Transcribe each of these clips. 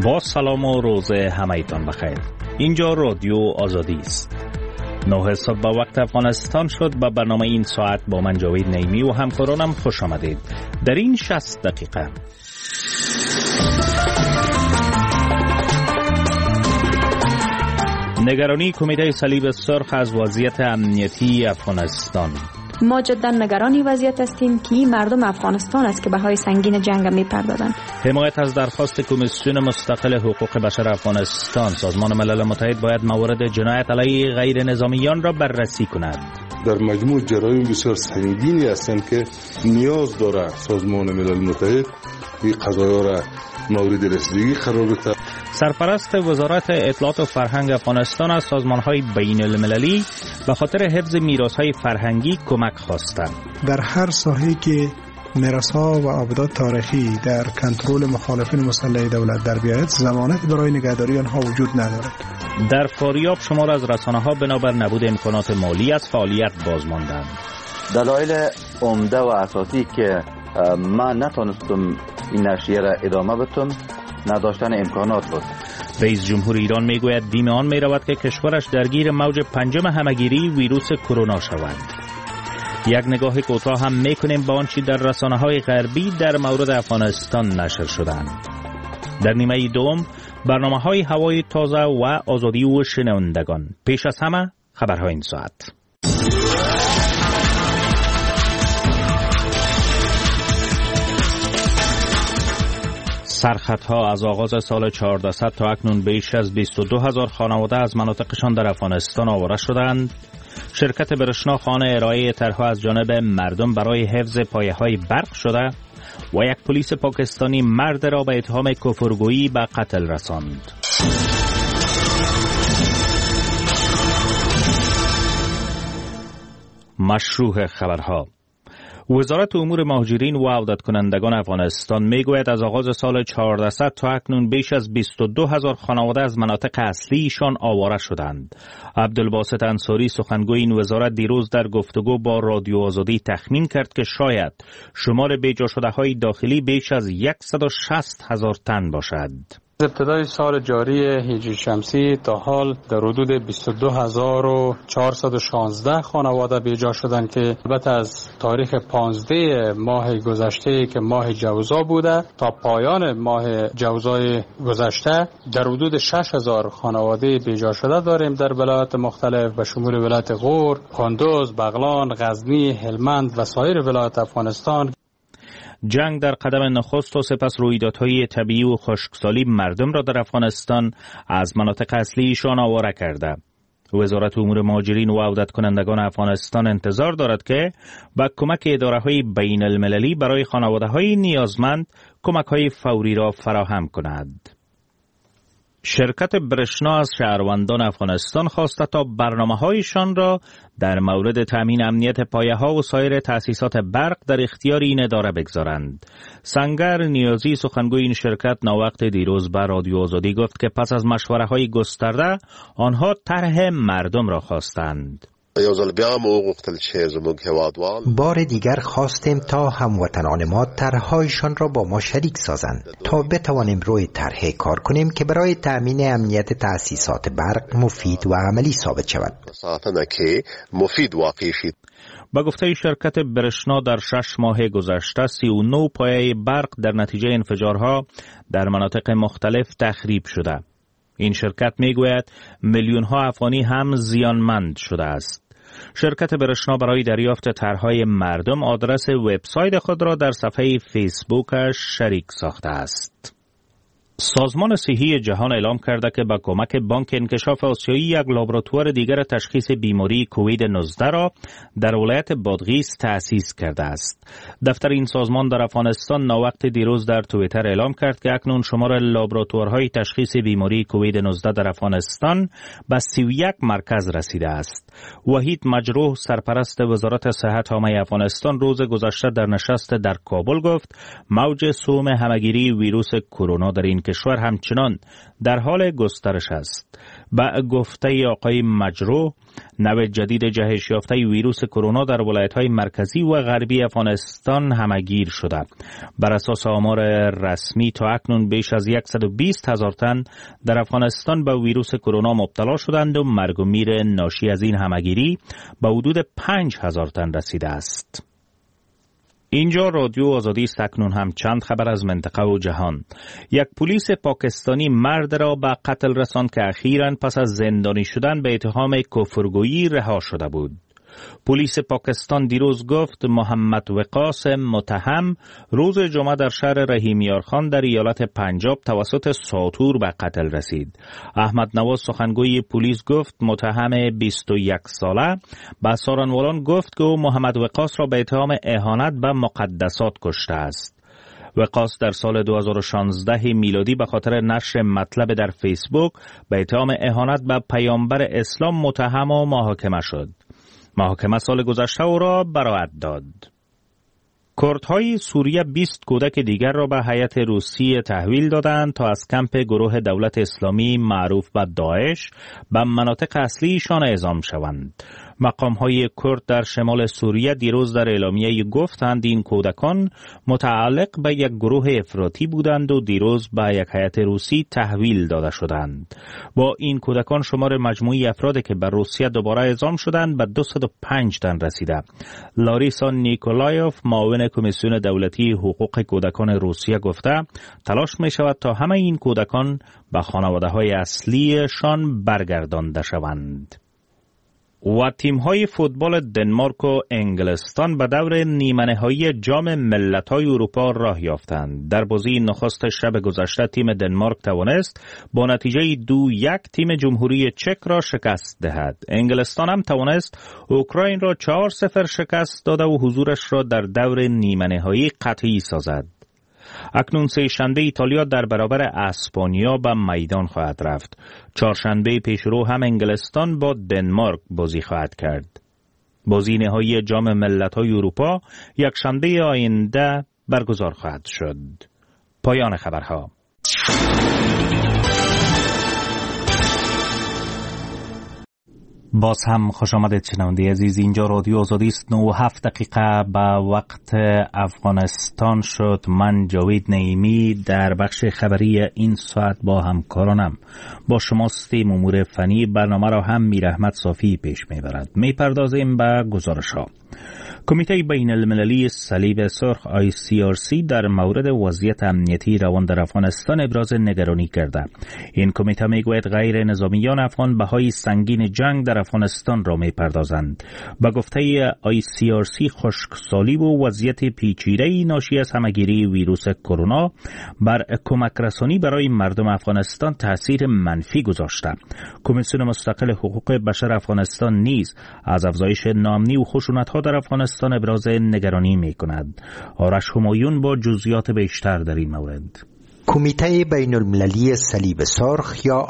با سلام و روز همه‌تان بخیر. اینجا رادیو آزادی است. 9 صبح به وقت افغانستان شد. به برنامه این ساعت با من جاوید نعیمی و همکارانم خوش آمدید. در این 60 دقیقه نگرانی کمیته صلیب سرخ از وضعیت امنیتی افغانستان. ما جدا نگرانی وضعیت هستیم که مردم افغانستان است که بهای سنگین جنگ می‌پردازند. حمایت از درخواست کمیسیون مستقل حقوق بشر افغانستان. سازمان ملل متحد باید موارد جنایت علیه غیر نظامیان را بررسی کند. در مجموع جرایم بسیار سنگینی هستند که نیاز داره سازمان ملل متحد این قضایا را مورد رسیدگی قرار بده. سرپرست وزارت اطلاعات و فرهنگ افغانستان از سازمان‌های بین‌المللی به خاطر حفظ میراث‌های فرهنگی کمک خواستند. در هر ساحه‌ای که میراث‌ها و آبادات تاریخی در کنترل مخالفین مسلح دولت در بیاید، ضمانت برای نگهداری آنها وجود ندارد. در فاریاب شمار از رسانه‌ها بنابر نبود امکانات مالی از فعالیت باز ماندند. دلایل عمده و اساسی که من نتونستم این نشریه را ادامه بدم نداشتن امکانات بود. رئیس جمهور ایران میگوید بیم آن میرود که کشورش درگیر موج پنجم همگیری ویروس کرونا شود. یک نگاه کوتاه هم میکنیم به آنچه در رسانه‌های غربی در مورد افغانستان نشر شدند. در نیمه دوم برنامه‌های هوای تازه و آزادی و شنوندگان. پیش از همه خبرهای این ساعت. سرخطها از آغاز سال 1400 تا اکنون بیش از 22,000 خانواده از مناطقشان در افغانستان آواره شدند. شرکت برشنا خانه ارائه طرح‌ها از جانب مردم برای حفظ پایه‌های برق شده و یک پلیس پاکستانی مرد را به اتهام کفرگویی به قتل رساند. مشروع خبرها. وزارت امور مهاجرین و عودت کنندگان افغانستان میگوید از آغاز سال 1400 تا اکنون بیش از 22,000 خانواده از مناطق اصلیشان آواره شدند. عبدالباسط انصاری سخنگوی این وزارت دیروز در گفتگو با رادیو آزادی تخمین کرد که شاید شمار بیجا شده های داخلی بیش از 160,000 تن باشد. ابتدای سال جاری هجری شمسی تا حال در حدود 22,416 خانواده بیجا شدند که البته از تاریخ 15 ماه گذشته که ماه جوزا بوده تا پایان ماه جوزای گذشته در حدود 6,000 خانواده بیجا شده داریم در ولایات مختلف به شمول ولایت غور، کندوز، بغلان، غزنی، هلمند و سایر ولایات افغانستان. جنگ در قدم نخست و سپس رویدادهای طبیعی و خشکسالی مردم را در افغانستان از مناطق اصلیشان آواره کرده. وزارت امور مهاجرین و عودت کنندگان افغانستان انتظار دارد که با کمک اداره‌های بین المللی برای خانواده‌های نیازمند کمک‌های فوری را فراهم کند. شرکت برشنا از شهروندان افغانستان خواسته تا برنامه‌هایشان را در مورد تامین امنیت پایه‌ها و سایر تأسیسات برق در اختیار این اداره بگذارند. سنگر نیازی سخنگوی این شرکت ناوقت دیروز به رادیو آزادی گفت که پس از مشوره‌های گسترده آنها طرح مردم را خواستند. بار دیگر خواستیم تا هموطنان ما طرح‌هایشان را با ما شریک سازند تا بتوانیم روی طرح کار کنیم که برای تأمین امنیت تأسیسات برق مفید و عملی ثابت شود. با گفته شرکت برشنا در 6 ماه گذشته 39 پایه برق در نتیجه انفجارها در مناطق مختلف تخریب شده. این شرکت میگوید میلیون ها افغانی هم زیانمند شده است. شرکت برشنا برای دریافت طرح‌های مردم آدرس وبسایت خود را در صفحه فیسبوکش شریک ساخته است. سازمان صحی جهان اعلام کرده که با کمک بانک انکشاف آسیایی یک لابراتوار دیگر تشخیص بیماری کووید 19 را در ولایت بادغیس تأسیس کرده است. دفتر این سازمان در افغانستان ناوقت دیروز در توییتر اعلام کرد که اکنون شمار لابراتوارهای تشخیص بیماری کووید 19 در افغانستان به 31 مرکز رسیده است. وحید مجروح سرپرست وزارت صحت عامه افغانستان روز گذشته در نشست در کابل گفت موج سوم همگیری ویروس کرونا در این کشور همچنان در حال گسترش است. با گفته آقای مجروح، نوع جدید جهش یافته ویروس کرونا در ولایت‌های مرکزی و غربی افغانستان همه‌گیر شده. بر اساس آمار رسمی تا اکنون بیش از 120,000 تن در افغانستان به ویروس کرونا مبتلا شدند و مرگ و میر ناشی از این همه‌گیری به حدود 5,000 تن رسیده است. اینجا رادیو آزادی است. اکنون هم چند خبر از منطقه و جهان. یک پلیس پاکستانی مرد را به قتل رساند که اخیراً پس از زندانی شدن به اتهام کفرگویی رها شده بود. پلیس پاکستان دیروز گفت محمد وقاص متهم روز جمعه در شهر رحیمیارخان در ایالت پنجاب توسط ساطور به قتل رسید. احمد نواز سخنگوی پلیس گفت متهم 21 ساله به سارنوالان گفت که او محمد وقاص را به اتهام اهانت به مقدسات کشته است. وقاص در سال 2016 میلادی به خاطر نشر مطلب در فیسبوک به اتهام اهانت به پیامبر اسلام متهم و محاکمه شد. محاکمه سال گذشته او را براءت داد. کردهای سوریه 20 کودک دیگر را به هیئت روسیه تحویل دادند تا از کمپ گروه دولت اسلامی معروف به داعش به مناطق اصلیشان اعزام شوند. مقام‌های کرد در شمال سوریه دیروز در اعلامیه گفتند این کودکان متعلق به یک گروه افراطی بودند و دیروز به یک هیئت روسی تحویل داده شدند. با این کودکان شمار مجموعی افرادی که به روسیه دوباره اعزام شدند به 205 تن رسیده. لاریسا نیکولایوف معاون کمیسیون دولتی حقوق کودکان روسیه گفته تلاش می شود تا همه این کودکان به خانواده‌های اصلیشان برگردانده شوند. و تیم‌های فوتبال دنمارک و انگلستان به دور نیمه‌نهایی جام ملت‌های اروپا راه یافتند. در بازی نخست شب گذشته تیم دنمارک توانست با نتیجه 2-1 تیم جمهوری چک را شکست دهد. انگلستان هم توانست اوکراین را 4-0 شکست داده و حضورش را در دور نیمه‌نهایی قطعی سازد. اکنون سه شنبه ایتالیا در برابر اسپانیا به میدان خواهد رفت. چهارشنبه پیشرو هم انگلستان با دنمارک بازی خواهد کرد. بازی نهایی جام ملت‌های اروپا یک شنبه آینده برگزار خواهد شد. پایان خبرها. باز هم خوش آمدید شنونده عزیز. اینجا رادیو آزادی است. 9:07 به وقت افغانستان شد. من جاوید نعیمی در بخش خبری این ساعت با همکارانم با شماستیم. امور فنی برنامه را هم میر احمد صافی پیش میبرد. میپردازیم به گزارش ها. کمیته بین المللی صلیب سرخ ICRC در مورد وضعیت امنیتی روان در افغانستان ابراز نگرانی کرده. این کمیته میگوید غیر نظامیان افغان بهای سنگین جنگ در افغانستان را میپردازند. با گفته ICRC خشکسالی و وضعیت پیچیده ناشی از همهگیری ویروس کرونا بر کمک رسانی برای مردم افغانستان تاثیر منفی گذاشته. کمیسیون مستقل حقوق بشر افغانستان نیز از افزایش ناامنی و خشونت‌ها در افغانستان ابراز نگرانی می‌کند. آرش همایون با جزئیات بیشتر در این مورد. کمیته بین المللی صلیب سرخ یا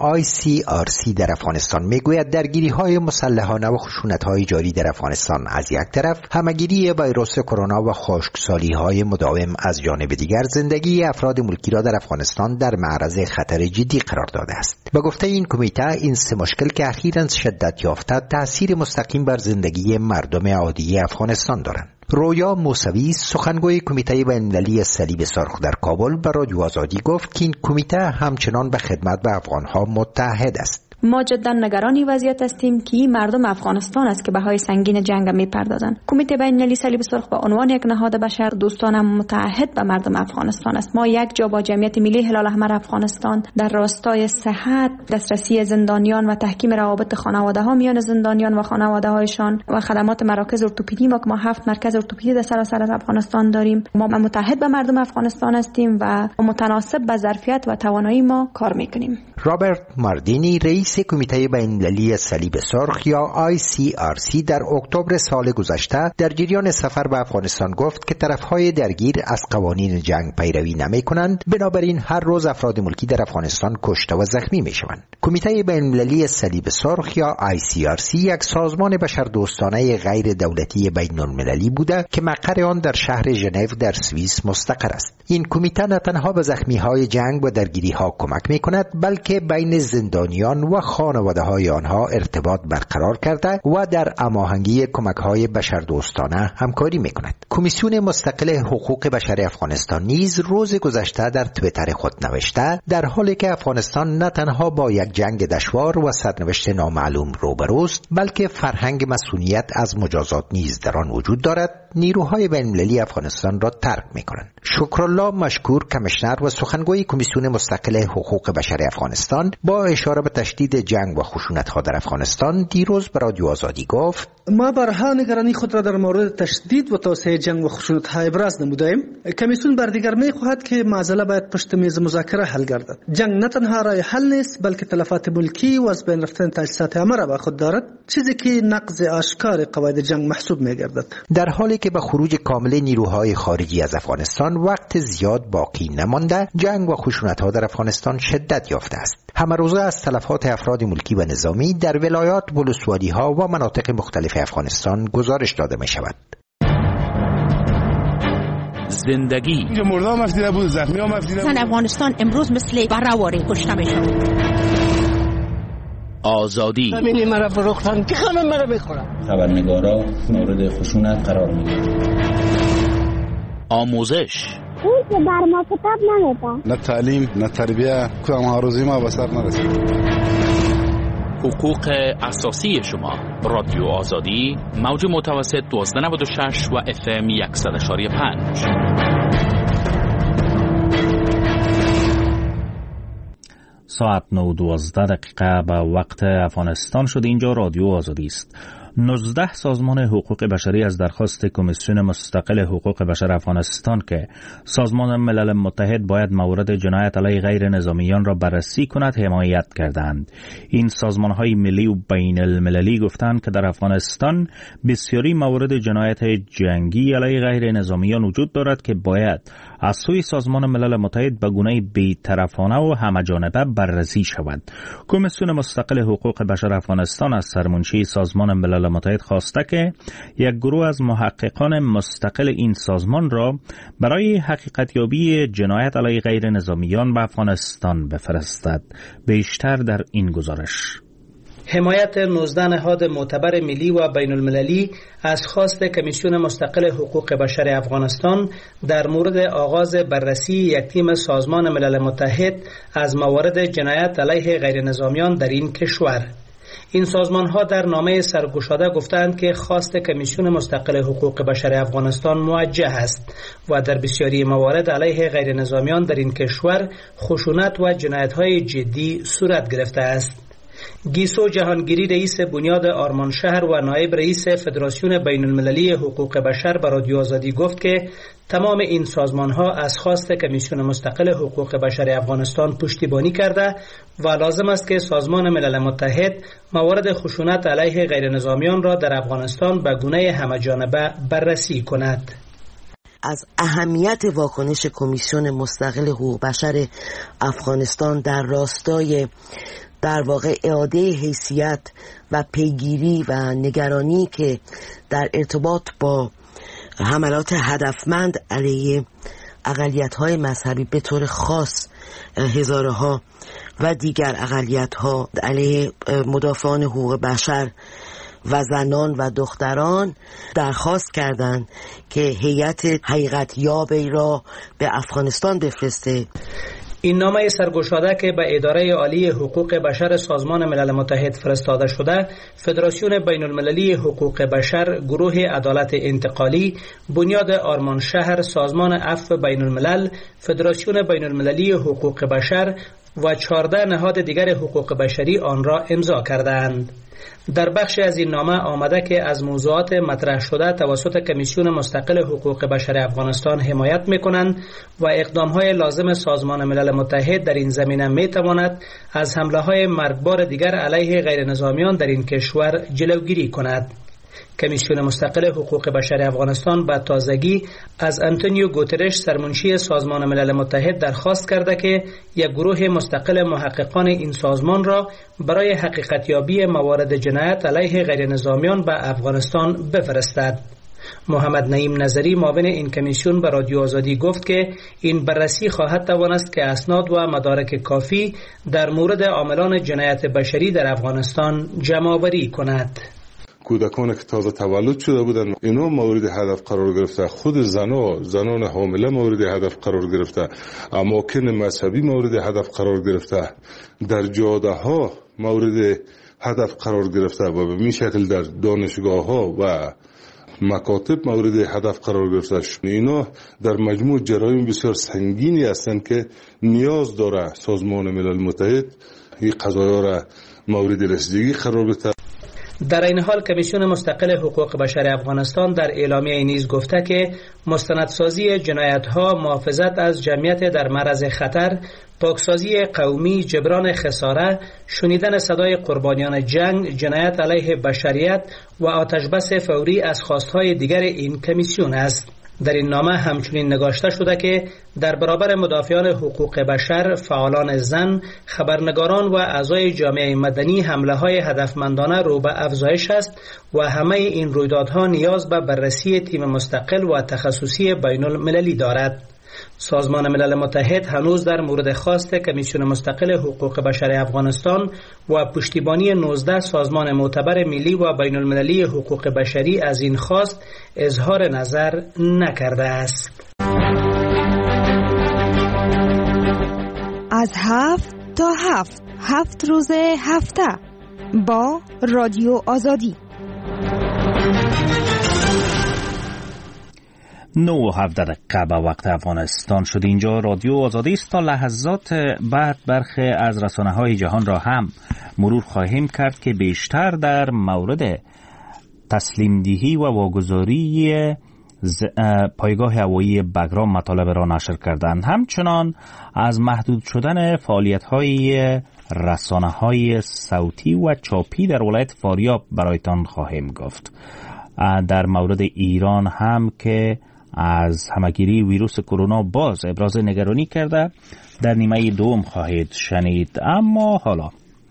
ICRC در افغانستان میگوید درگیری‌های مسلحانه و خشونت‌های جاری در افغانستان از یک طرف، همه‌گیری ویروس کرونا و خشکسالی‌های مداوم از جانب دیگر زندگی افراد ملکی را در افغانستان در معرض خطر جدی قرار داده است. به گفته این کمیته، این سه مشکل که اخیراً شدت یافته تأثیر مستقیم بر زندگی مردم عادی افغانستان دارند. رویا موسوی سخنگوی کمیته بین‌المللی صلیب سرخ در کابل به رادیو آزادی گفت که این کمیته همچنان به خدمت به افغان‌ها متحد است. ما جدا نگران وضعیت هستیم که مردم افغانستان است که بهای سنگین جنگ میپردازند. کمیته بین‌المللی صلیب سرخ به عنوان یک نهاد بشر دوستانه متعهد به مردم افغانستان است. ما یک جا با جمعیت ملی هلال احمر افغانستان در راستای صحت، دسترسی زندانیان و تحکیم روابط خانواده‌ها میان زندانیان و خانواده‌هایشان و خدمات مراکز ارتوپدی، ما 7 مرکز ارتوپدی در سراسر افغانستان داریم. ما متعهد به مردم افغانستان هستیم و متناسب با ظرفیت و توانایی ما کار میکنیم. رابرت ماردینی رئیس رئیس کمیته بین‌المللی صلیب سرخ یا ICRC در اکتبر سال گذشته در جریان سفر به افغانستان گفت که طرفهای درگیر از قوانین جنگ پیروی نمی‌کنند، بنابراین هر روز افراد ملکی در افغانستان کشته و زخمی می‌شوند. کمیته بین‌المللی صلیب سرخ یا ICRC یک سازمان بشردوستانه غیر دولتی بین‌المللی بوده که مقر آن در شهر ژنو در سوئیس مستقر است. این کمیته نه تنها به زخمی‌های جنگ و درگیری‌ها کمک می‌کند، بلکه بین زندانیان و خانواده‌های آنها ارتباط برقرار کرده و در هماهنگی کمک‌های بشردوستانه همکاری می‌کند. کمیسیون مستقل حقوق بشر افغانستان نیز روز گذشته در توییتر خود نوشته در حالی که افغانستان نه تنها با یک جنگ دشوار و سرنوشت نامعلوم روبروست، بلکه فرهنگ مسئولیت از مجازات نیز در آن وجود دارد، نیروهای بین‌المللی افغانستان را ترک می‌کنند. شکرالله مشکور، کمیشنر و سخنگوی کمیسیون مستقل حقوق بشر افغانستان، با اشاره به تشدید جنگ و خشونت‌ها در افغانستان دیروز به رادیو آزادی گفت: ما بارها نگرانی خود را در مورد تشدید و توسعه جنگ و خشونت‌ها ابراز نموده‌ایم. کمیسیون بار دیگر می‌خواهد که معضله باید پشت میز مذاکره حل گردد. جنگ نه تنها راه حل نیست، بلکه تلفات ملکی و از بین رفتن تجهیزات عامه را با خود دارد، چیزی که نقض آشکار قواعد جنگ محسوب می‌گردد. در حالی که به خروج کامل نیروهای خارجی از افغانستان وقت زیاد باقی نمانده، جنگ و خشونت‌ها در افغانستان شدت یافته است. همه روزه از تلفات افراد ملکی و نظامی در ولایات، ولسوالی‌ها و مناطق مختلف افغانستان گزارش داده می‌شود. زندگی اینجا مردم مفدیده بود، زخمی ها مفدیده بود. افغانستان امروز مثل براواری کشته میشود. آزادی همین مرا فروختن که خانم مرا بخورم. خبرنگارا مورد خشونت قرار میگیرند. آموزش اون که بر ما کتاب نمیده، نه تعلیم نه تربیه، کدام هاروزی ما به سر نرسید. حقوق اساسی شما. رادیو آزادی، موج متوسط 1296 و FM 100.5. ساعت 9:12 به وقت افغانستان شد. اینجا رادیو آزادی است. 19 سازمان حقوق بشری از درخواست کمیسیون مستقل حقوق بشر افغانستان که سازمان ملل متحد باید موارد جنایت علیه غیر نظامیان را بررسی کند حمایت کردند. این سازمان‌های ملی و بین المللی گفتند که در افغانستان بسیاری موارد جنایت جنگی علیه غیر نظامیان وجود دارد که باید از سوی سازمان ملل متحد به گونه بی‌طرفانه و همه‌جانبه بررسی شود. کمیسیون مستقل حقوق بشر افغانستان از سرمنشی سازمان ملل متحد خواسته که یک گروه از محققان مستقل این سازمان را برای حقیقتیابی جنایت علیه غیر نظامیان به افغانستان بفرستد. بیشتر در این گزارش. حمایت 19 نهاد معتبر ملی و بین المللی از خواست کمیسیون مستقل حقوق بشر افغانستان در مورد آغاز بررسی یک تیم سازمان ملل متحد از موارد جنایت علیه غیر نظامیان در این کشور. این سازمان ها در نامه سرگشاده گفتند که خواست کمیسیون مستقل حقوق بشر افغانستان موجه است و در بسیاری موارد علیه غیر نظامیان در این کشور خشونت و جنایت های جدی صورت گرفته است. گیسو جهانگیری رئیس بنیاد آرمانشهر و نایب رئیس فدراسیون بین المللی حقوق بشر به رادیو آزادی گفت که تمام این سازمان ها از خواست کمیسیون مستقل حقوق بشر افغانستان پشتیبانی کرده و لازم است که سازمان ملل متحد موارد خشونت علیه غیر نظامیان را در افغانستان به گونه همه‌جانبه بررسی کند. از اهمیت واکنش کمیسیون مستقل حقوق بشر افغانستان در راستای در واقع اعاده حیثیت و پیگیری و نگرانی که در ارتباط با حملات هدفمند علیه اقلیت‌های مذهبی به طور خاص هزاره‌ها و دیگر اقلیت‌ها علیه مدافعان حقوق بشر و زنان و دختران درخواست کردند که هیئت حقیقت یابی را به افغانستان بفرسته. این نامه سرگشاده که به اداره عالی حقوق بشر سازمان ملل متحد فرستاده شده، فدراسیون بین المللی حقوق بشر، گروه عدالت انتقالی، بنیاد آرمانشهر، سازمان عفو بین الملل، فدراسیون بین المللی حقوق بشر و 14 نهاد دیگر حقوق بشری آن را امضا کردند. در بخش از این نامه آمده که از موضوعات مطرح شده توسط کمیسیون مستقل حقوق بشر افغانستان حمایت می‌کنند و اقدام‌های لازم سازمان ملل متحد در این زمینه می‌تواند از حمله‌های مرگبار دیگر علیه غیر نظامیان در این کشور جلوگیری کند. کمیسیون مستقل حقوق بشر افغانستان به تازگی از آنتونیو گوترش سرمنشی سازمان ملل متحد درخواست کرده که یک گروه مستقل محققان این سازمان را برای حقیقتیابی موارد جنایت علیه غیر نظامیان به افغانستان بفرستد. محمد نعیم نظری معاون این کمیسیون به رادیو آزادی گفت که این بررسی خواهد توانست که اسناد و مدارک کافی در مورد عاملان جنایت بشری در افغانستان جمع آوری کند. کودکان که تازه تولد شده بودن اینا مورد هدف قرار گرفته، خود زنان حامله مورد هدف قرار گرفته، اماکن مذهبی مورد هدف قرار گرفته، در جاده ها مورد هدف قرار گرفته و به این شکل در دانشگاه ها و مکاتب مورد هدف قرار گرفته. اینا در مجموع جرایم بسیار سنگینی هستند که نیاز داره سازمان ملل متحد این قضایا را مورد رسیدگی قرار بده. در این حال کمیسیون مستقل حقوق بشر افغانستان در اعلامیه نیز گفته که مستندسازی جنایت‌ها، محافظت از جمعیت در معرض خطر، پاکسازی قومی، جبران خساره، شنیدن صدای قربانیان جنگ، جنایت علیه بشریت و آتشبس فوری از خواستهای دیگر این کمیسیون است. در این نامه همچنین نگاشته شده که در برابر مدافعان حقوق بشر، فعالان زن، خبرنگاران و اعضای جامعه مدنی حمله‌های هدفمندانه رو به افزایش است و همه این رویدادها نیاز به بررسی تیم مستقل و تخصصی بین المللی دارد. سازمان ملل متحد هنوز در مورد خواست کمیسیون مستقل حقوق بشر افغانستان و پشتیبانی 19 سازمان معتبر ملی و بین المللی حقوق بشری از این خواست اظهار نظر نکرده است. از 7 تا 7 روز هفته با رادیو آزادی. 9:17 به وقت افغانستان شد. اینجا رادیو آزادی است. تا لحظات بعد برخی از رسانه‌های جهان را هم مرور خواهیم کرد که بیشتر در مورد تسلیم دهی و واگذاری پایگاه هوایی بگرام مطالب را نشر کردند. همچنان از محدود شدن فعالیت‌های رسانه‌های صوتی و چاپی در ولایت فاریاب برایتان خواهیم گفت. در مورد ایران هم که از همگیری ویروس کرونا باز ابراز نگرانی کرده در نیمه دوم خواهید شنید. اما حالا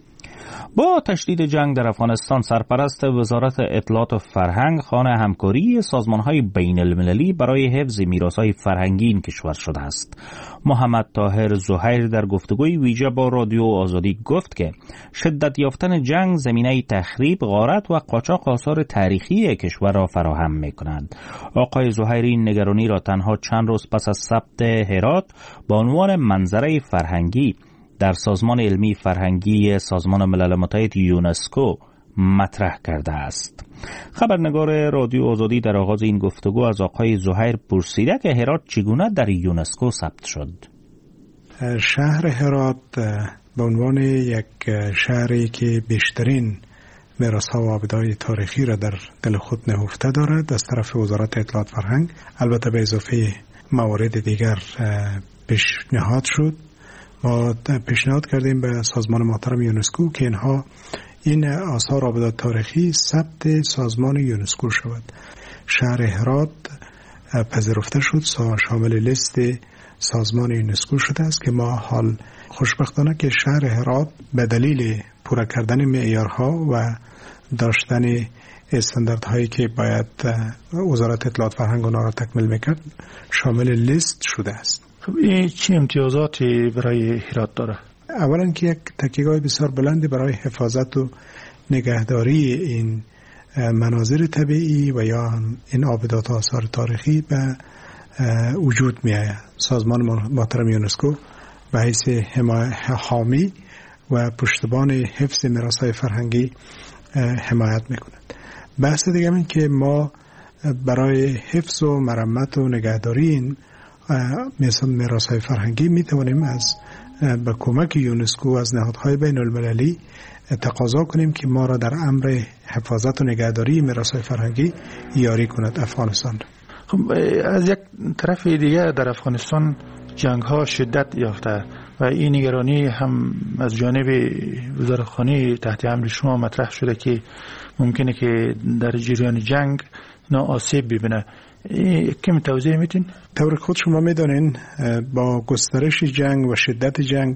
با تشدید جنگ در افغانستان، سرپرست وزارت اطلاعات و فرهنگ خانه همکاری سازمان‌های بین المللی برای حفظ میراث‌های فرهنگی این کشور شده است. محمد طاهر زهیر در گفتگوی ویژه با رادیو آزادی گفت که شدت یافتن جنگ زمینه تخریب، غارت و قاچاق آثار تاریخی کشور را فراهم می‌کند. آقای زهیر این نگرانی را تنها چند روز پس از ثبت هرات با عنوان منظره فرهنگی در سازمان علمی فرهنگی سازمان ملل متحد یونسکو مطرح کرده است. خبرنگار رادیو آزادی در آغاز این گفتگو از آقای زهیر پرسیده که هرات چگونه در یونسکو ثبت شد. شهر هرات به عنوان یک شهری که بیشترین میراث‌ها و آبادهای تاریخی را در دل خود نهفته دارد از طرف وزارت اطلاعات فرهنگ، البته به اضافه موارد دیگر پیشنهاد شد. ما پیشنهاد کردیم به سازمان محترم یونسکو که این آثار آبادات تاریخی ثبت سازمان یونسکو شود. شهر هرات پذیرفته شد، شامل لیست سازمان یونسکو شده است که ما حال خوشبختانه که شهر هرات به دلیل پورا کردن معیارها و داشتن استانداردهایی که باید وزارت اطلاعات فرهنگ اونها را تکمیل میکرد شامل لیست شده است. خب این چه امتیازاتی برای هرات داره؟ اولا که یک تکیه‌گاه بسیار بلندی برای حفاظت و نگهداری این مناظر طبیعی و یا این آبادات و آثار تاریخی به وجود می آید. سازمان محترم یونسکو به حیث حامی و پشتبان حفظ میراث‌های فرهنگی حمایت می‌کند. بحث دیگه این که ما برای حفظ و مرمت و نگهداری این میراث‌های فرهنگی میتوانیم از به کمک یونسکو از نهادهای بین المللی تقاضا کنیم که ما را در امر حفاظت و نگهداری میراث‌های فرهنگی یاری کند افغانستان. خب از یک طرف دیگه در افغانستان جنگ ها شدت یافته و این نگرانی هم از جانب وزارتخانه تحت امر شما مطرح شده که ممکنه که در جریان جنگ آسیب ببینه. کمی توضیح میتین؟ طور خود شما میدانین با گسترش جنگ و شدت جنگ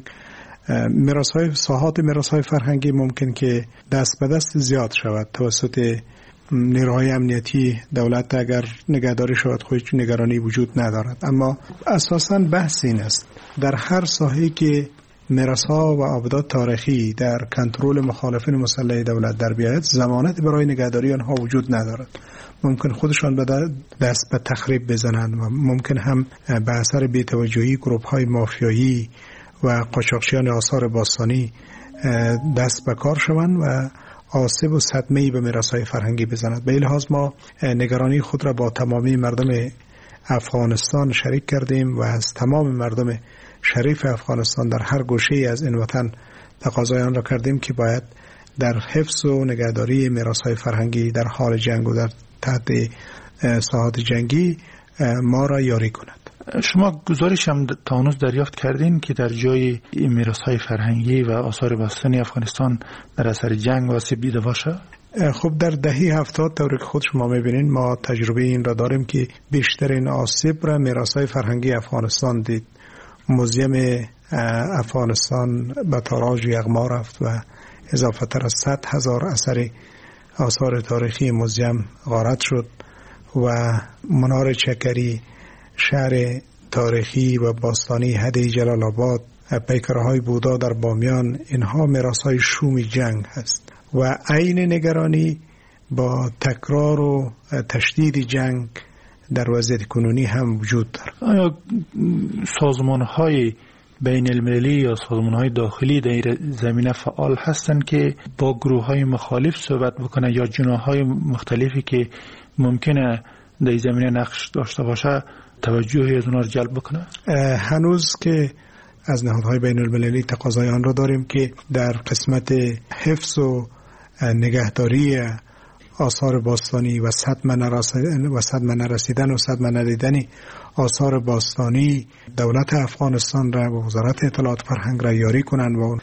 ساحات میراث‌های فرهنگی ممکن که دست به دست زیاد شود توسط نیروهای امنیتی دولت. اگر نگهداری شود خودش نگرانی وجود ندارد، اما اساساً بحث این است در هر ساحه‌ای که میراث‌ها و آبادات تاریخی در کنترل مخالفین مسلح دولت در بیاید ضمانت برای نگهداری آنها وجود ندارد. ممکن خودشان به دست به تخریب بزنند و ممکن هم به اثر بی‌توجهی گروه‌های مافیایی و قاچاقچیان آثار باستانی دست به کار شوند و آسیب و صدمه‌ای به میراث‌های فرهنگی بزنند. به این لحاظ ما نگرانی خود را با تمامی مردم افغانستان شریک کردیم و از تمام مردم شریف افغانستان در هر گوشه‌ای از این وطن تقاضای آن را کردیم که باید در حفظ و نگهداری میراث‌های فرهنگی در حال جنگ و در تحت ساحات جنگی ما را یاری کند. شما گزارش هم تا هنوز دریافت کردین که در جای میراث‌های فرهنگی و آثار باستانی افغانستان در اثر جنگ آسیب دیده باشه؟ خب در دهه 70 طوری که خود شما می‌بینید ما تجربه این را داریم که بیشترین آسیب را میراث‌های فرهنگی افغانستان دید. موزیم افغانستان به تاراج یغما رفت و اضافه تر از 100,000 اثر آثار تاریخی موزیم غارت شد و منار چکری، شهر تاریخی و باستانی هده جلال آباد، پیکرهای بودا در بامیان، اینها میراث‌های شوم جنگ هست و عین نگرانی با تکرار و تشدید جنگ در وضعیت کنونی هم وجود دارد. آیا سازمان‌های بین المللی یا سازمان‌های داخلی در زمینه فعال هستند که با گروه‌های مخالف صحبت بکنه یا جناح‌های مختلفی که ممکنه در زمینه نقش داشته باشه توجهی از اونها رو جلب بکنه؟ هنوز که از نهادهای بین المللی تقاضای آن را داریم که در قسمت حفظ و نگهداری آثار باستانی و صدمه نرسیدن و صدمه ندیدن آثار باستانی دولت افغانستان را و وزارت اطلاعات فرهنگ را یاری کنند. و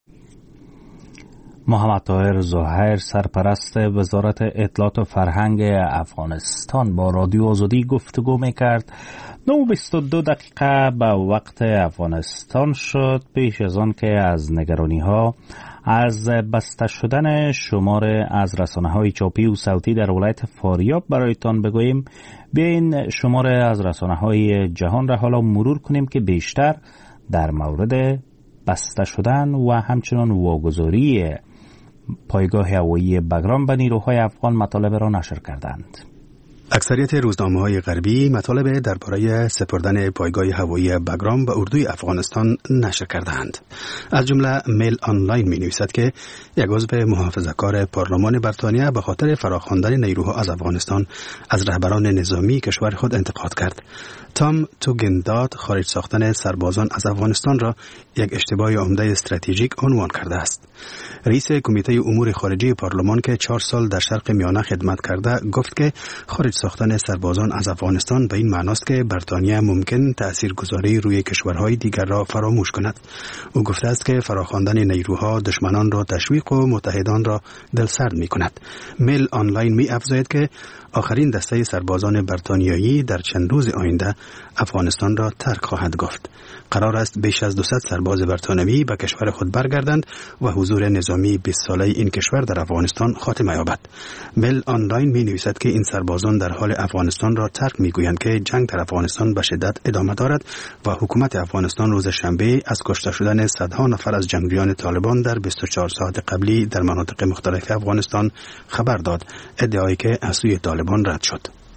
محمد طاهر ظاهر سرپرست وزارت اطلاعات و فرهنگ افغانستان با رادیو آزادی گفتگو میکرد. 9:22 به وقت افغانستان شد. پیش از آن که از نگرانی ها از بسته شدن شمار از رسانه‌های چاپی و صوتی در ولایت فاریاب برایتان بگوییم، بیاین شمار از رسانه‌های جهان را حالا مرور کنیم که بیشتر در مورد بسته شدن و همچنان واگذاری پایگاه هوایی بگرام به نیروهای افغان مطالب را نشر کردند. اکثریت روزنامه‌های غربی مطالب درباره سپردن پایگاه هوایی بگرام به اردوی افغانستان نشر کردند. از جمله میل آنلاین می‌نویسد که یک عضو محافظه‌کار پارلمان بریتانیا به خاطر فراخواندن نیروها از افغانستان از رهبران نظامی کشور خود انتقاد کرد. تام توگنداد خارج ساختن سربازان از افغانستان را یک اشتباه عمده استراتژیک عنوان کرده است. رئیس کمیته امور خارجه پارلمان که 4 سال در شرق میانه خدمت کرده گفت که خارج ساختن سربازان از افغانستان به این معناست که بریتانیا ممکن تاثیرگذاری روی کشورهای دیگر را فراموش کند. او گفته است که فراخواندن نیروها دشمنان را تشویق و متحدان را دلسرد می‌کند. میل آنلاین می‌افزاید که آخرین دسته سربازان بریتانیایی در چند روز آینده افغانستان را ترک خواهد گفت. قرار است بیش از 200 سرباز بریتانیایی به کشور خود برگردند و حضور نظامی 20 ساله این کشور در افغانستان خاتمه یابد. میل آنلاین می‌نویسد که این سربازان در حال افغانستان را ترک می‌گویند که جنگ در افغانستان به شدت ادامه دارد و حکومت افغانستان روز شنبه از کشته شدن صدها نفر از جنگجویان طالبان در 24 ساعت قبلی در مناطق مختلف افغانستان خبر داد. ادعایی که از سوی طالبان رد شد.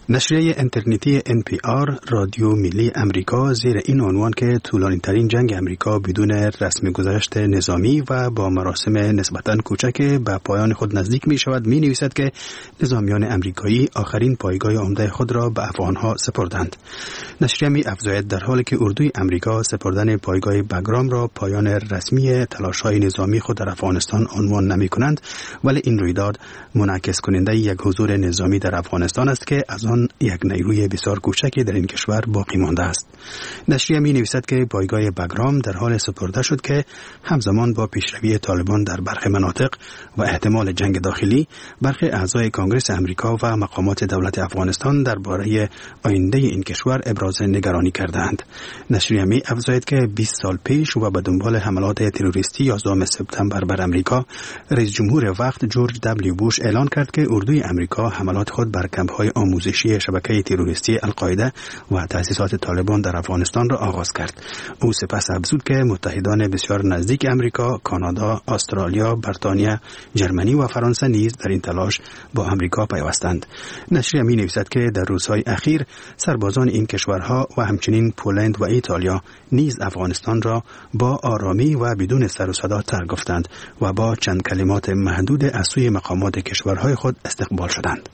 نشریه اینترنتی NPR رادیو ملی امریکا زیر این عنوان که طولانی ترین جنگ امریکا بدون رسم گذشت نظامی و با مراسم نسبتاً کوچک به پایان خود نزدیک می شود می نویسد که نظامیان امریکایی آخرین پایگاه عمده خود را به افغانها سپردند. نشریه می افزاید در حالی که اردوی امریکا سپردن پایگاه بگرام را پایان رسمی تلاش‌های نظامی خود در افغانستان عنوان نمی کنند، ولی این رویداد منعکس کننده یک حضور نظامی در افغانستان است که از آن یک نیروی بسیار کوچکی در این کشور باقی مانده است. نشریه می نویسد که پایگاه بگرام در حال سپرده شد که همزمان با پیشروی طالبان در برخی مناطق و احتمال جنگ داخلی، برخی اعضای کنگره امریکا و مقامات دولت افغانستان درباره آینده این کشور ابراز نگرانی کردند. نشریه می افزاید که 20 سال پیش و به دنبال حملات تروریستی 11 سپتامبر بر امریکا، رئیس جمهور وقت جورج دبلیو بوش اعلان کرد که اردوی امریکا حملات خود بر کمپ‌های آموزشی شبکه تروریستی القاعده و تأسیسات طالبان در افغانستان را آغاز کرد. او سپس افزود که متحدان بسیار نزدیک امریکا، کانادا، استرالیا، بریتانیا، جرمنی و فرانسه نیز در این تلاش با امریکا پیوستند. نشریه می نویسد که در روزهای اخیر سربازان این کشورها و همچنین پولند و ایتالیا نیز افغانستان را با آرامی و بدون سر و صدا ترک گفتند و با چند کلمات محدود از سوی مقامات کشورهای خود استقبال شدند.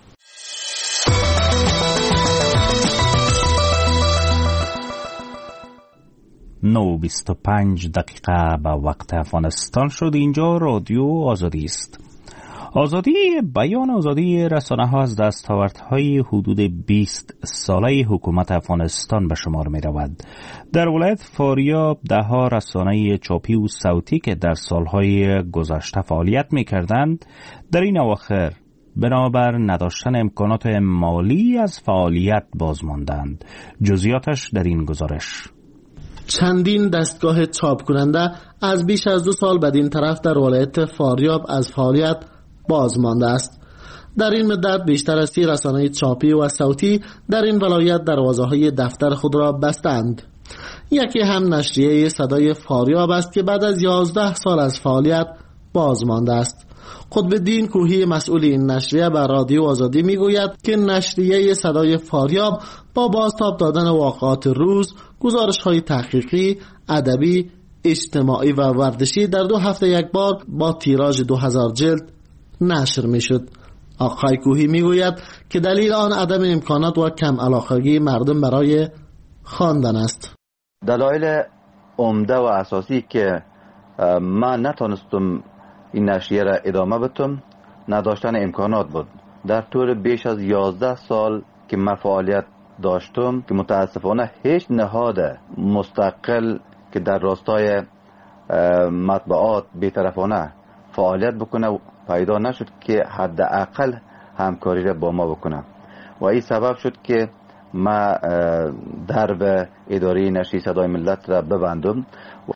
9:25 به وقت افغانستان شد. اینجا رادیو آزادی است. آزادی بیان، آزادی رسانه ها از دستاوردهای حدود 20 ساله حکومت افغانستان به شمار می رود. در ولایت فاریاب ده‌ها رسانه چاپی و صوتی که در سالهای گذشته فعالیت می کردند، در این اواخر بنابر نداشتن امکانات مالی از فعالیت باز ماندند. جزئیاتش در این گزارش. چندین دستگاه چاپ کننده از بیش از 2 سال بدین طرف در ولایت فاریاب از فعالیت باز مانده است. در این مدت بیشتر از 30 رسانه چاپی و صوتی در این ولایت دروازه‌های دفتر خود را بستند. یکی هم نشریه صدای فاریاب است که بعد از 11 سال از فعالیت باز مانده است. قطب‌الدین کوهی مسئول این نشریه به رادیو آزادی میگوید که نشریه صدای فاریاب با بازتاب دادن واقعات روز، گزارش‌های تحقیقی، ادبی، اجتماعی و ورزشی در 2 هفته یک بار با تیراژ 2000 جلد نشر میشد. آقای کوهی میگوید که دلیل آن عدم امکانات و کم علاقگی مردم برای خواندن است. دلایل عمده و اساسی که من نتونستم این نشریه را ادامه بدم نداشتن امکانات بود. در طول بیش از 11 سال که من فعالیت داشتم که متاسفانه هیچ نهاد مستقل که در راستای مطبوعات بی‌طرفانه فعالیت بکنه پیدا نشد که حداقل همکاری را با ما بکنه و این سبب شد که ما درب اداره نشریه صدای ملت را ببندم.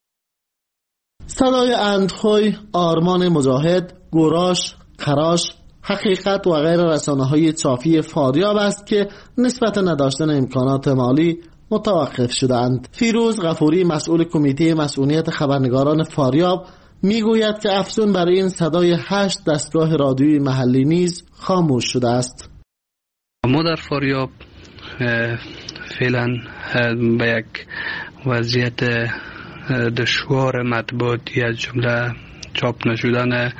صدای اندخوی، آرمان مجاهد، گوراش، خراش، حقیقت و غیر رسانه‌های چاپی فاریاب است که نسبت نداشتن امکانات مالی متوقف شدند. فیروز غفوری مسئول کمیته مسئولیت خبرنگاران فاریاب میگوید که افزون بر این صدای 8 دستگاه رادیویی محلی نیز خاموش شده است. ما در فاریاب فعلا به یک وضعیت دشوار مطبوعاتی از جمله چاپ نشدن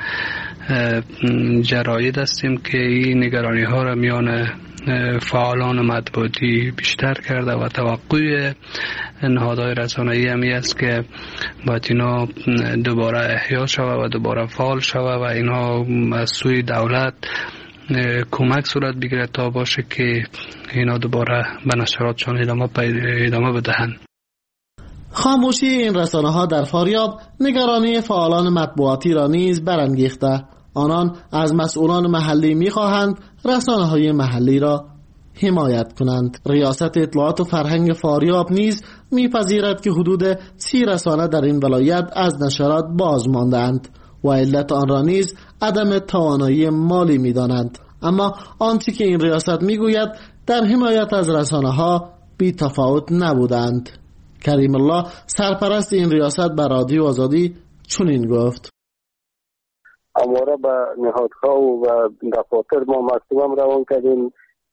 جراید هستیم که این نگرانی ها را میان فعالان مطبوعاتی بیشتر کرده و توقع نهادهای رسانه‌ای همی است که باید اینا دوباره احیا شود و دوباره فعال شود و اینا از سوی دولت کمک صورت بگیره تا باشه که اینا دوباره به نشراتشان ادامه بدهند. خاموشی این رسانه ها در فاریاب نگرانی فعالان مطبوعاتی را نیز برانگیخته. آنان از مسئولان محلی می‌خواهند رسانه های محلی را حمایت کنند. ریاست اطلاعات و فرهنگ فاریاب نیز میپذیرد که حدود 30 رسانه در این ولایت از نشرات باز ماندند و علت آن را نیز عدم توانایی مالی می‌دانند. اما آنچه که این ریاست میگوید در حمایت از رسانه ها بی تفاوت نبودند. کریم الله سرپرست این ریاست به رادیو آزادی چنین گفت: همواره به نهادها و دفاتر ما مکتوب روان کردیم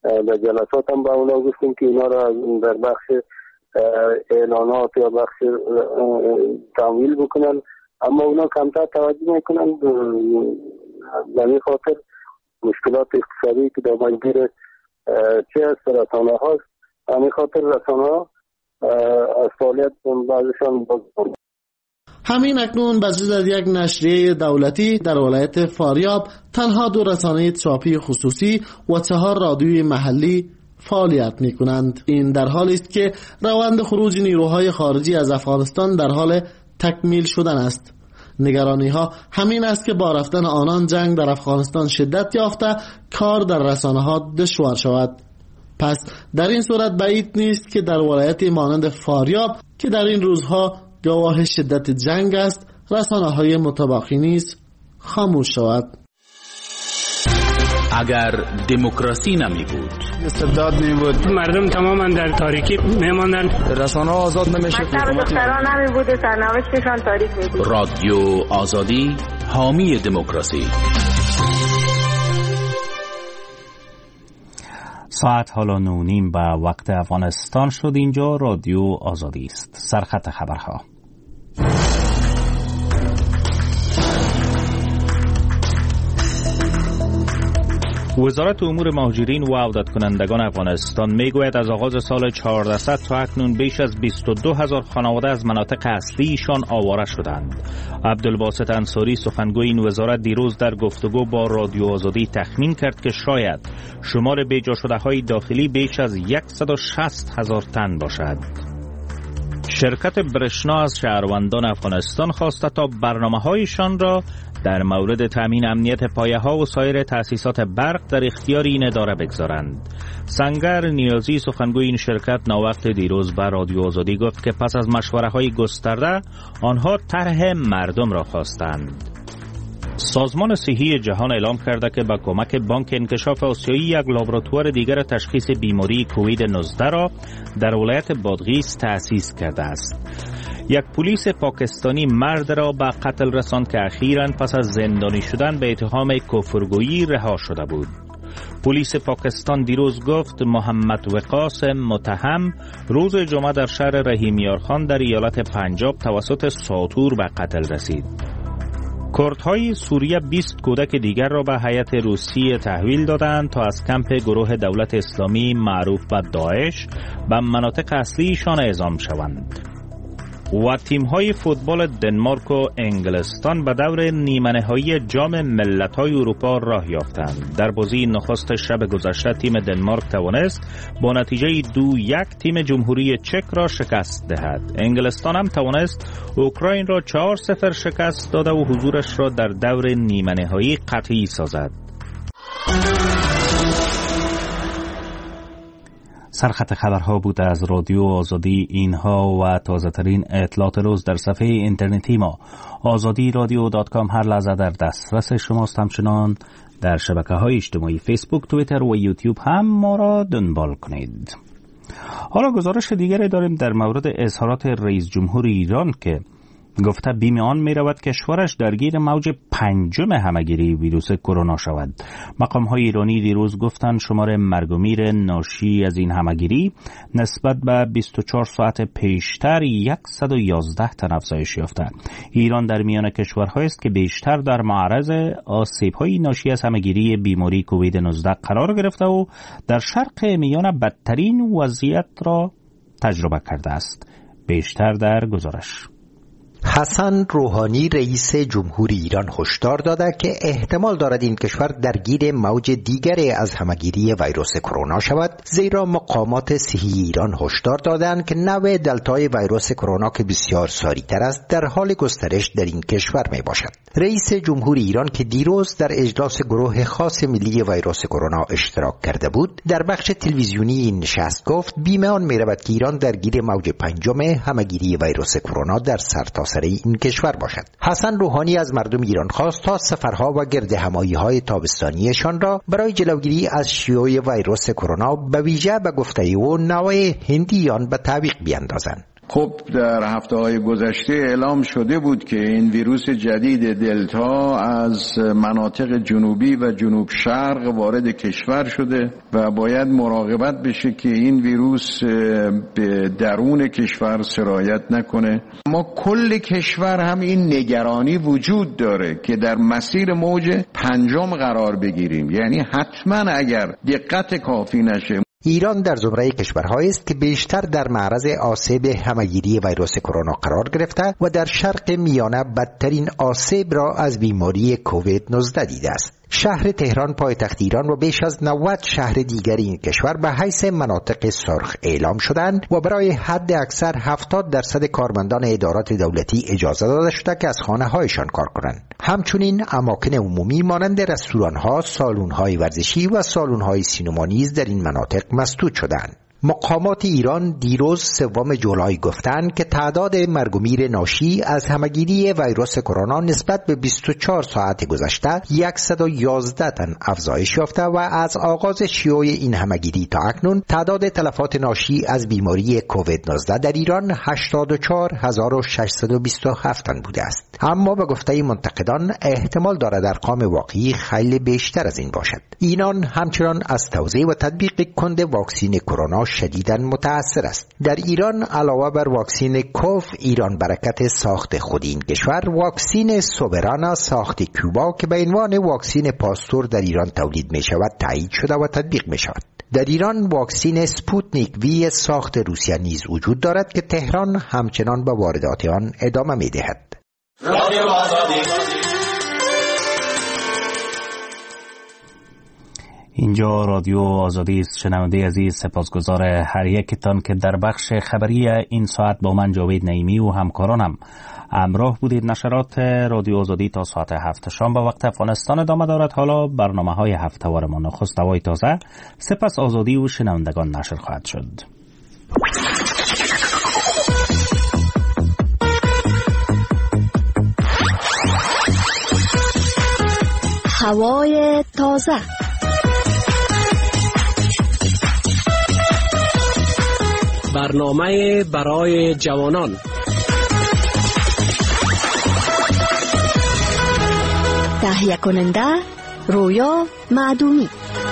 در جلسات هم به اونا گفتیم که اینا را در بخش اعلانات یا بخش تمویل بکنن، اما اونا کمتر توجه میکنن. به این خاطر مشکلات اقتصادی که دامنگیر چه از رسانه هاست، همین خاطر رسانه ها از فعالیت بعضشان بازدارند. همین اکنون بجز از یک نشریه دولتی در ولایت فاریاب تنها 2 رسانه چاپی خصوصی و 4 رادیوی محلی فعالیت می کنند. این در حالی است که روند خروج نیروهای خارجی از افغانستان در حال تکمیل شدن است. نگرانی ها همین است که با رفتن آنان جنگ در افغانستان شدت یافته کار در رسانه ها دشوار شود. پس در این صورت بعید نیست که در ولایتی مانند فاریاب که در این روزها گواه شدت جنگ است رسانه های متباقی نیز خاموش شود. اگر دموکراسی نمی بود، استبداد نمی بود، مردم تماما در تاریکی میماندن، رسانه ها آزاد نمیشه، مکتب دختران نمی بود، سرنوشتشان تاریک می بود. رادیو آزادی حامی دموکراسی. ساعت حالا 9:30 به وقت افغانستان شد. اینجا رادیو آزادی است. سرخط خبرها. وزارت امور مهاجرین و عودت کنندگان افغانستان میگوید از آغاز سال 1400 تا اکنون بیش از 22,000 خانواده از مناطق اصلیشان آواره شدند. عبدالباسط انصاری سخنگوی این وزارت دیروز در گفتگو با رادیو آزادی تخمین کرد که شاید شمار بیجا شده های داخلی بیش از 160,000 تن باشد. شرکت برشنا از شهروندان افغانستان خواسته تا برنامه‌هایشان را در مورد تامین امنیت پایه‌ها و سایر تأسیسات برق در اختیار این اداره بگذارند. سنگر نیازی سخنگوی این شرکت ناوقت دیروز به رادیو آزادی گفت که پس از مشوره‌های گسترده آنها طرح مردم را خواستند. سازمان صحی جهان اعلام کرده که با کمک بانک انکشاف آسیایی یک لابراتوار دیگر تشخیص بیماری کووید 19 را در ولایت بادغیس تأسیس کرده است. یک پلیس پاکستانی مرد را به قتل رساند که اخیراً پس از زندانی شدن به اتهام کفرگویی رها شده بود. پلیس پاکستان دیروز گفت محمد وقاص متهم روز جمعه در شهر رحیمیارخان در ایالت پنجاب توسط ساطور به قتل رسید. کردهای سوریه 20 کودک دیگر را به هیئت روسیه تحویل دادند تا از کمپ گروه دولت اسلامی معروف به داعش به مناطق اصلیشان اعزام شوند. و تیم‌های فوتبال دنمارک و انگلستان به دور نیمه‌نهایی جام ملت‌های اروپا راه یافتند. در بازی نخست شب گذشته تیم دنمارک توانست با نتیجه 2-1 تیم جمهوری چک را شکست دهد. انگلستان هم توانست اوکراین را 4-0 شکست داده و حضورش را در دور نیمه‌نهایی قطعی سازد. سرخط خبرها بود از رادیو آزادی. اینها و تازه ترین اطلاعات روز در صفحه اینترنتی ما azadi.radio.com هر لحظه در دسترس شماست. همچنان در شبکه‌های اجتماعی فیسبوک، توییتر و یوتیوب هم ما را دنبال کنید. حالا گزارش دیگری داریم در مورد اظهارات رئیس جمهور ایران که گفته بیم آن می رود کشورش درگیر موج 5 همهگیری ویروس کرونا شود. مقام‌های ایرانی دیروز گفتند شمار مرگ و میر ناشی از این همهگیری نسبت به 24 ساعت پیشتر 111 تن افزایش یافته. ایران در میان کشورهایی است که بیشتر در معرض آسیب‌های ناشی از همهگیری بیماری کووید 19 قرار گرفته و در شرق میانه بدترین وضعیت را تجربه کرده است. بیشتر در گزارش. حسن روحانی رئیس جمهوری ایران هشدار داده که احتمال دارد این کشور درگیر موج دیگری از همهگیری ویروس کرونا شود، زیرا مقامات صحی ایران هشدار دادند که نوع دلتای ویروس کرونا که بسیار سریع‌تر است در حال گسترش در این کشور می باشد. رئیس جمهوری ایران که دیروز در اجلاس گروه خاص ملی ویروس کرونا اشتراک کرده بود، در بخش تلویزیونی این نشست گفت بیم آن می رود که ایران درگیر موج 5 همهگیری ویروس کرونا در سرتاسر این کشور باشد. حسن روحانی از مردم ایران خواست تا سفرها و گردهمایی‌های تابستانیشان را برای جلوگیری از شیوع ویروس کرونا به ویژه به گفته او نوع هندی آن به تعویق بیاندازند. خب در هفته‌های گذشته اعلام شده بود که این ویروس جدید دلتا از مناطق جنوبی و جنوب شرق وارد کشور شده و باید مراقبت بشه که این ویروس به درون کشور سرایت نکنه. اما کل کشور هم این نگرانی وجود داره که در مسیر موج پنجم قرار بگیریم، یعنی حتما اگر دقت کافی نشه. ایران در زمره کشورهایی است که بیشتر در معرض آسیب همهگیری ویروس کرونا قرار گرفته و در شرق میانه بدترین آسیب را از بیماری کووید 19 دیده است. شهر تهران پایتخت ایران و بیش از 90 شهر دیگر این کشور به حیث مناطق سرخ اعلام شدند و برای حد اکثر 70% کارمندان ادارات دولتی اجازه داده شده که از خانه‌هایشان کار کنند. همچنین اماکن عمومی مانند رستوران‌ها، سالن‌های ورزشی و سالن‌های سینما نیز در این مناطق مسدود شدند. مقامات ایران دیروز 3 جولای گفتند که تعداد مرگ و میر ناشی از همهگیری ویروس کرونا نسبت به 24 ساعت گذشته 111 تن افزایش یافته و از آغاز شیوع این همهگیری تا اکنون تعداد تلفات ناشی از بیماری کووید 19 در ایران 84627 تن بوده است. اما به گفته منتقدان احتمال دارد ارقام واقعی خیلی بیشتر از این باشد. ایران همچنان از توزیع و تطبیق کند واکسین کرونا شدیداً متأثر است. در ایران علاوه بر واکسین کوف ایران برکت ساخت خود این کشور، واکسین سوبرانا ساخت کوبا که به عنوان واکسین پاستور در ایران تولید می شود تایید شده و تطبیق می شود. در ایران واکسین سپوتنیک وی ساخت روسیه نیز وجود دارد که تهران همچنان به واردات آن ادامه می دهد. اینجا رادیو آزادی است. شنونده عزیز، سپاسگزار هر یکتان که در بخش خبری این ساعت با من جاوید نعیمی و همکارانم همراه بودید. نشرات رادیو آزادی تا ساعت 7 شام به وقت افغانستان ادامه دارد. حالا برنامه‌های هفته‌وار ما نخست هوای تازه، سپس آزادی و شنوندگان نشر خواهد شد. هوای تازه. برنامه برای جوانان. تهیه کننده رویا معدومی.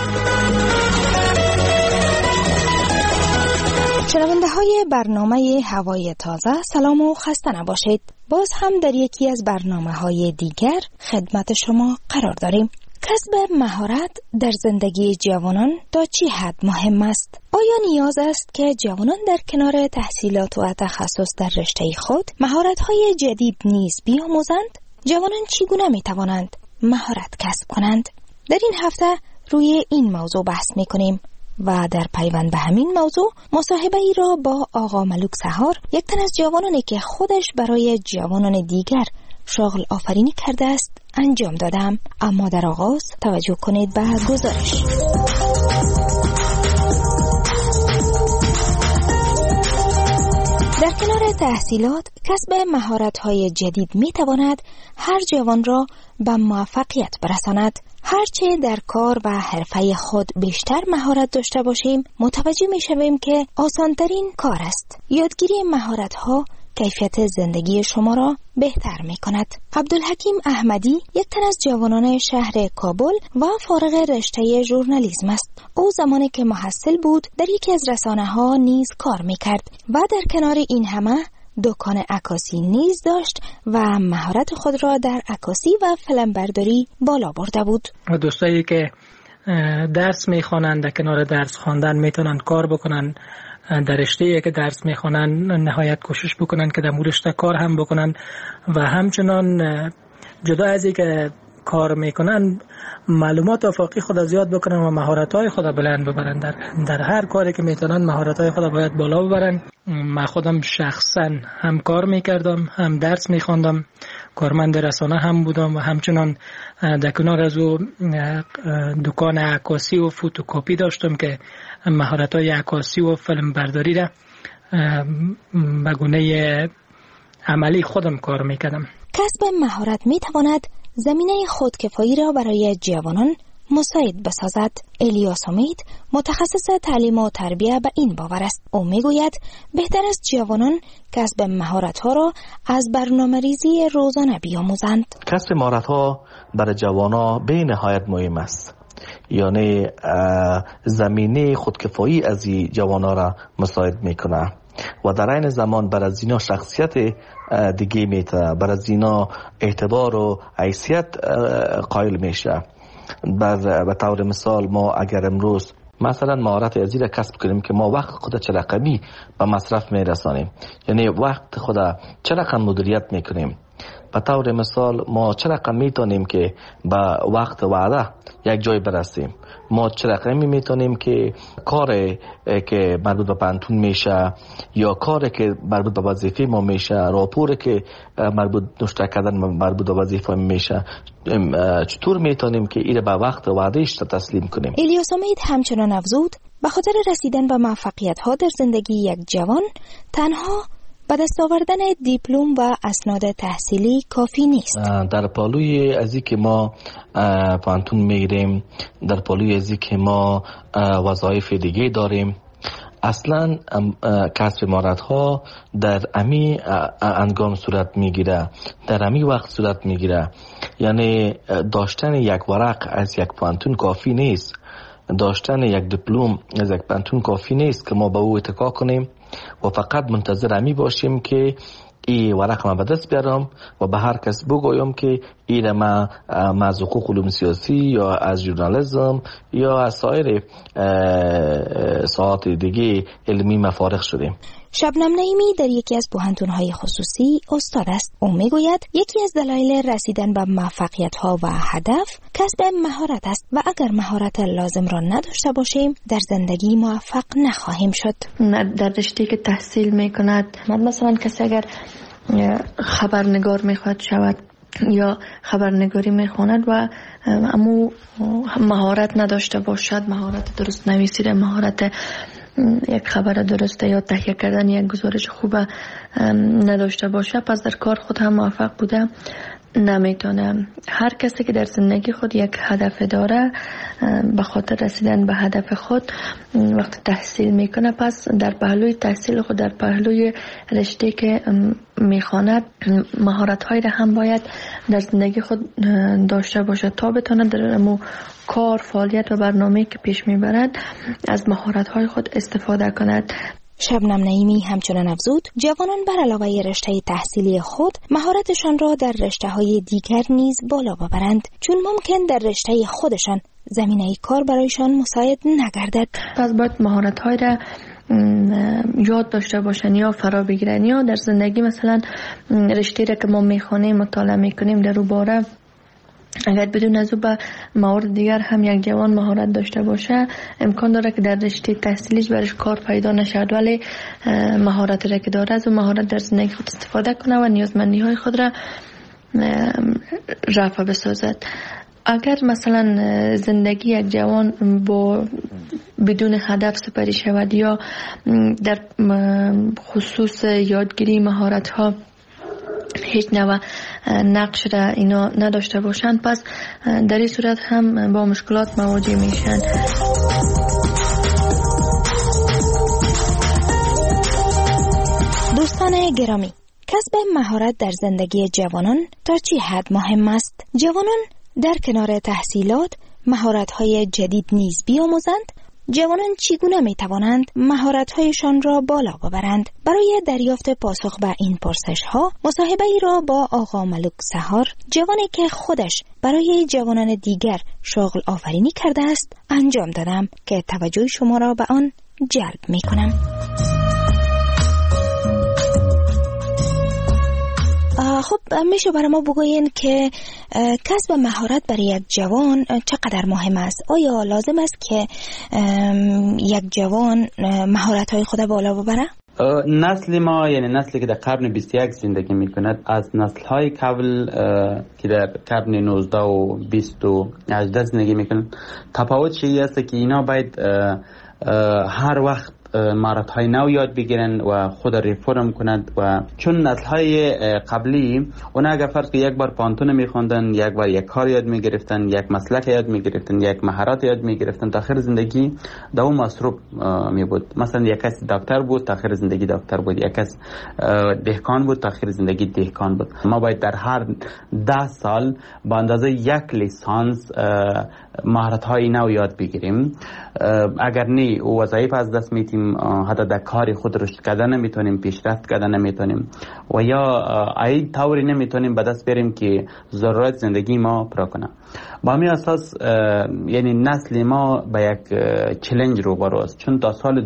شنونده های برنامه هوای تازه، سلام و خسته نباشید. باز هم در یکی از برنامه های دیگر خدمت شما قرار داریم. کسب مهارت در زندگی جوانان تا چه حد مهم است؟ آیا نیاز است که جوانان در کنار تحصیلات و تخصص در رشته خود مهارت‌های جدید نیز بیاموزند؟ جوانان چگونه می‌توانند مهارت کسب کنند؟ در این هفته روی این موضوع بحث می‌کنیم و در پیوند به همین موضوع مصاحبه ای را با آقا ملوک سهار، یک تن از جوانانی که خودش برای جوانان دیگر شغل آفرینی کرده است انجام دادم. اما در آغاز توجه کنید به گزارش. در کنار تحصیلات، کسب مهارت‌های جدید می‌تواند هر جوان را به موفقیت برساند. هرچه در کار و حرفه خود بیشتر مهارت داشته باشیم، متوجه می‌شویم که آسان‌ترین کار است. یادگیری مهارت‌ها کیفیت زندگی شما را بهتر می کند. عبدالحکیم احمدی یک تن از جوانان شهر کابل و فارغ رشته ژورنالیسم است. او زمانی که محصل بود در یکی از رسانه‌ها نیز کار می کرد و در کنار این همه دکان عکاسی نیز داشت و مهارت خود را در عکاسی و فیلمبرداری بالا برده بود. دوستایی که درس می خوانند در کنار درس خواندن میتونن کار بکنن، در رشته‌ای که درس میخوانن نهایت کوشش بکنن که در مورد رشته کار هم بکنن و همچنان جدا از اینکه کار میکنن معلومات افاقی خود زیاد بکنن و مهارت‌های خود بلند ببرن. در هر کاری که میتونن مهارت‌های خود باید بالا ببرن. من خودم شخصا هم کار میکردم، هم درس میخواندم، کارمند رسانه هم بودم و همچنان در کنار از او دکان عکاسی و فوتوکپی داشتم که مهارت‌های عکاسی و فیلم برداری را به گونه عملی خودم کار میکردم. کسب مهارت میتواند زمینه خودکفایی را برای جوانان مساعد بسازد. الیاس امید متخصص تعلیم و تربیه به این باور است. او میگوید بهتر است جوانان کسب مهارت‌ها را از برنامه‌ریزی روزانه بیاموزند. کسب مهارت‌ها برای جوانان به نهایت مهم است. یعنی زمینه خودکفایی از این جوانان را مساعد میکنه و در این زمان بر از اینا شخصیت دیگه میته، بر از اینا اعتبار و حیثیت قائل میشه. به طور مثال ما اگر امروز مثلا مهارت ازی را کسب کنیم که ما وقت خود چه رقمی به مصرف میرسانیم، یعنی وقت خود چه رقم مدیریت میکنیم. به طور مثال ما چه رقم میتونیم که به وقت وعده یک جای برسیم، ما چه رقمی میتونیم که کار که مربوط به پانتون میشه یا کاری که مربوط به وظیفه ما میشه، راپوری که نشته کردن مربوط به وظیفه میشه، چطور میتونیم که این به وقت وعدهش تسلیم کنیم. الیاس امید همچنان افزود به خاطر رسیدن به موفقیت ها در زندگی یک جوان تنها به دست آوردن دیپلم و اسناد تحصیلی کافی نیست. در پالوی ازی که ما پانتون میگیریم، در پالوی ازی که ما وظایف دیگه داریم، اصلا کسب مهارت ها در امی انگام صورت میگیره، در امی وقت صورت میگیره. یعنی داشتن یک ورق از یک پانتون کافی نیست، داشتن یک دیپلم از یک پانتون کافی نیست که ما به او اتکا کنیم و فقط منتظر امی باشیم که این ورق ما به دست بیارم و به هر کس بگویم که این ما از حقوق علوم سیاسی یا از ژورنالیسم یا از سایر ساعات دیگه علمی مفارغ شدیم. شبنم نعیمی در یکی از پوهنتون‌های خصوصی استاد است. او میگوید یکی از دلایل رسیدن به موفقیت‌ها و هدف کسب مهارت است و اگر مهارت لازم را نداشته باشیم در زندگی موفق نخواهیم شد. در رشته که تحصیل میکند، مثلا کسی اگر خبرنگار میخواد شود یا خبرنگاری میخواند و اما مهارت نداشته باشد، مهارت درست نویسی، مهارت یک خبر درسته یا تهیه کردن یک گزارش خوب نداشته باشه، پس در کار خود هم موفق بوده نمیتونه. هر کسی که در زندگی خود یک هدف داره، به خاطر رسیدن به هدف خود وقت تحصیل میکنه، پس در پهلوی تحصیل خود، در پهلوی رشته که میخواند، مهارت هایی را هم باید در زندگی خود داشته باشه تا بتونه در کار، فعالیت و برنامه که پیش میبرد از مهارت های خود استفاده کند. شبنم نعیمی همچنان افزود جوانان بر علاوه رشته تحصیلی خود مهارتشان را در رشته‌های دیگر نیز بالا ببرند، چون ممکن در رشته خودشان زمینه کار برایشان مساعد نگردد. پس باید مهارت‌های را یاد داشته باشن یا فرا بگیرن، یا در زندگی مثلا رشته را که ما میخوانیم، مطالعه میکنیم در اون باره اگر بدون از او به موارد دیگر هم یک جوان مهارت داشته باشه، امکان داره که در رشته تحصیلیش برش کار پیدا نشد، ولی مهارت را که داره از اون مهارت در زندگی خود استفاده کنه و نیازمندی های خود را رفع بسازد. اگر مثلا زندگی یک جوان با بدون هدف سپری شود یا در خصوص یادگیری مهارت ها هیچ نوع نقش را اینا نداشته باشند، پس در این صورت هم با مشکلات مواجه میشن. دوستان گرامی، کسب مهارت در زندگی جوانان تا چه حد مهم است؟ جوانان در کنار تحصیلات مهارت‌های جدید نیز بیاموزند. جوانان چگونه می توانند مهارت‌هایشان را بالا ببرند؟ برای دریافت پاسخ به این پرسش‌ها مصاحبه‌ای را با آقا ملک سحار، جوانی که خودش برای جوانان دیگر شغل آفرینی کرده است، انجام دادم که توجه شما را به آن جلب می‌کنم. خب میشه برای ما بگوین که کسب مهارت برای یک جوان چقدر مهم است؟ آیا لازم است که یک جوان مهارت‌های خود بالا ببره؟ نسل ما، یعنی نسلی که در قرن 21 زندگی میکند، از نسل‌های قبل که در قرن 19 و 20 و 18 زندگی میکنند تفاوت چیزی است که اینا باید هر وقت مهارت‌های نو یاد بگیرن و خود ریفرم کنند. و چون نسل‌های قبلی اون اگر فرض که یک بار پانتون می‌خوندن، یک بار یک کار یاد می‌گرفتن، یک مسلک یاد می‌گرفتن، یک مهارت یاد می‌گرفتن، تا آخر زندگی دوام مصروف می‌بود. مثلا یک کس دکتر بود، تا آخر زندگی دکتر بود. یک کس دهقان بود، تا آخر زندگی دهقان بود. ما باید در هر 10 سال با اندازه یک لیسانس مهارت‌های نو یاد بگیریم. اگر نه وظایف از دست میتیم، حتی در کار خود رشد کردن نمیتونیم، پیشرفت کردن نمیتونیم و یا ای طوری نمیتونیم به دست بریم که ضرورت زندگی ما پورا کنه. با همین اساس یعنی نسل ما به یک چالش روبرو است، چون تا سال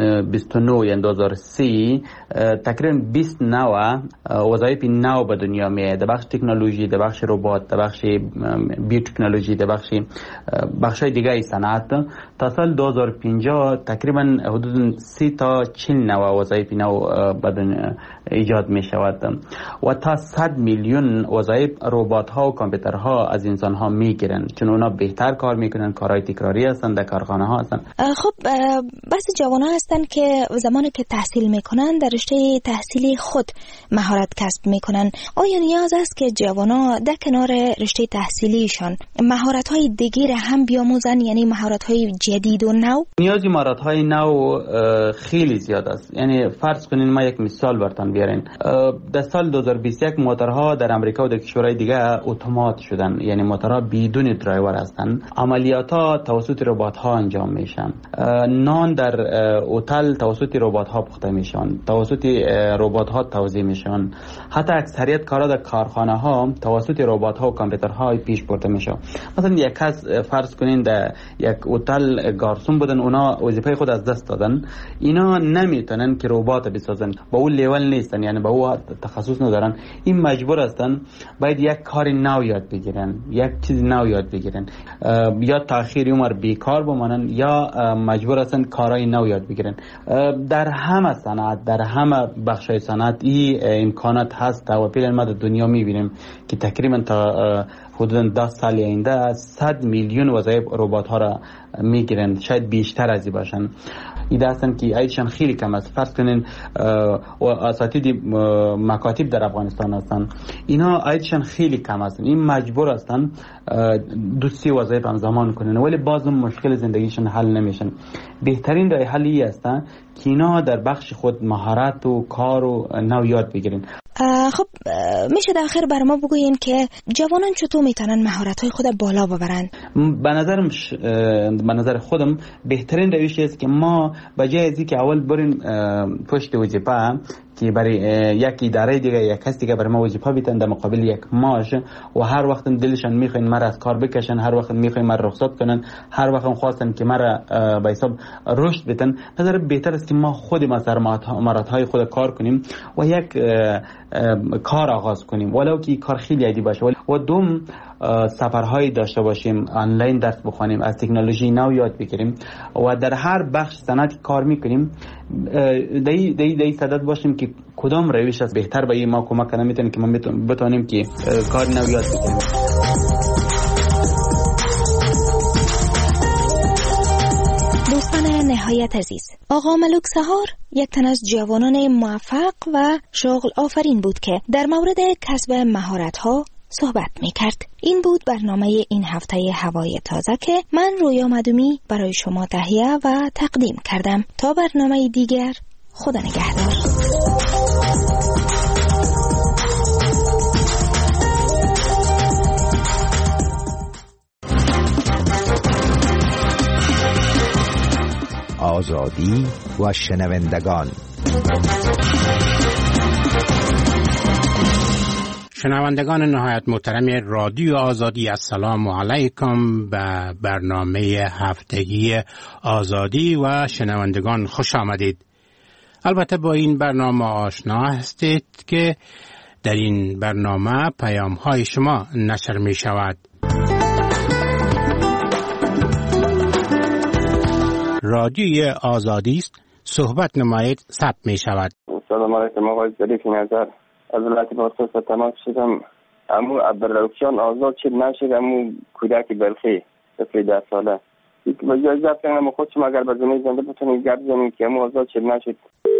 2029 یعنی 2030 تقریبا 20 نوع وظایف نو به دنیا میاد، در بخش تکنولوژی، در بخش ربات، در بخش بیوتکنولوژی، در بخش‌های دیگه ای صنعت. تا سال 2050 تقریبا حدود 30 تا 40 نوع وظایف نو به دنیا ایجاد می شود و تا 100 میلیون وظایف ربات ها و کامپیوترها از انسان ها می گیرن، چون اونا بهتر کار میکنن، کارهای تکراری هستن، در کارخانه ها هستن. خب بس جوان ها هستن که زمانی که تحصیل میکنن در رشته تحصیلی خود مهارت کسب میکنن. آیا نیاز است که جوان ها در کنار رشته تحصیلیشان مهارت های دیگر هم بیاموزن، یعنی مهارت های جدید و نو؟ نیازی مهارت های نو خیلی زیاد است. یعنی فرض کنین ما یک مثال براتون بیارین. در سال 2021 موتورها در امریکا و در کشورهای دیگه اتومات شدن، یعنی موتورها بدون درایور هستن. عملیات‌ها توسط ربات‌ها انجام میشن. نان در هتل توسط ربات‌ها پخته میشن، توسط ربات‌ها توزیع میشن. حتی اکثریت کارا در کارخانه‌ها توسط ربات‌ها و کامپیوترها پیش برده میشه. مثلا یک کس فرض کنین در یک هتل گارسون بودن، اونا وظیفه خود از دست دادن. اینا نمیتونن که ربات بسازن، با اون لیول نیستن، یعنی با اون تخصص ندارن. این مجبور هستن باید یک کار نو یاد بگیرن، یک چیز نو یاد بگیرن، یا تأخیر عمر بیکار بمانن یا مجبور هستن کارهای نو یاد بگیرن. در همه صنعت، در همه بخش‌های صنعت این امکانات هست و فعلا ما در دنیا می‌بینیم که تقریبا تا حدود 10 سال آینده 100 میلیون وظایف ربات‌ها را میگیرن، شاید بیشتر از این باشن. ایده هستن که عیدشان خیلی کم است. فرض کنین اساتید مکاتب در افغانستان هستن، اینا عیدشان خیلی کم است. این مجبور هستن 2-3 وظایف همزمان کنن، ولی باز مشکل زندگیشون حل نمیشن. بهترین راه حلی است که اینا در بخش خود مهارت و کار و نو یاد بگیرن. خب میشه در آخر بر ما بگوین که جوانان چطور میتونن مهارت‌های خود بالا ببرن؟ به نظر خودم بهترین روش است که ما بجای از اینکه اول بریم پشت وظیفه که برای یک اداره دیگه، یک کس دیگه برای ما وظیفه بیتن در مقابل یک معاش و هر وقت دلشان میخواین مرا از کار بکشن، هر وقت میخواین مرا رخصت کنن، هر وقت خواستن که مرا به حساب رشد بدن، نظر بهتر است که ما خودیم از مهارت‌های خود کار کنیم و یک کار آغاز کنیم، ولو که کار خیلی عادی باشه. و دوم سفرهایی داشته باشیم، آنلاین درس بخونیم، از تکنولوژی نو یاد بگیریم و در هر بخش صنعتی کار میکنیم دی صدد باشیم که کدام روش است بهتر به ما کمک کنه میتونه که ما بتونیم که کار نو یاد بگیریم. دوستان نهایت عزیز، آقا ملک سهار یک تن از جوانان موفق و شغل آفرین بود که در مورد کسب مهارت‌ها صحبت می‌کرد. این بود برنامه این هفته هوای تازه که من رویا مدومی برای شما تهیه و تقدیم کردم. تا برنامه دیگر، خدا نگهدار. آزادی و شنوندگان. شنوندگان نهایت محترم رادیو آزادی، السلام علیکم. به برنامه هفتگی آزادی و شنوندگان خوش آمدید. البته با این برنامه آشنا هستید که در این برنامه پیام های شما نشر می شود. رادیوی آزادی است، صحبت نمایید، ثبت می شود. سلام علیکم آقای ظریف نظر. از ولایت پاسپورت تماس شدم. امو عبدالرحمن آزاد شد نشد. امو کودک بلخی 10 ساله جای گپ کنم خودشم اگر به زمین زنده بتونیم گپ زنیم که موضوع چه نشد.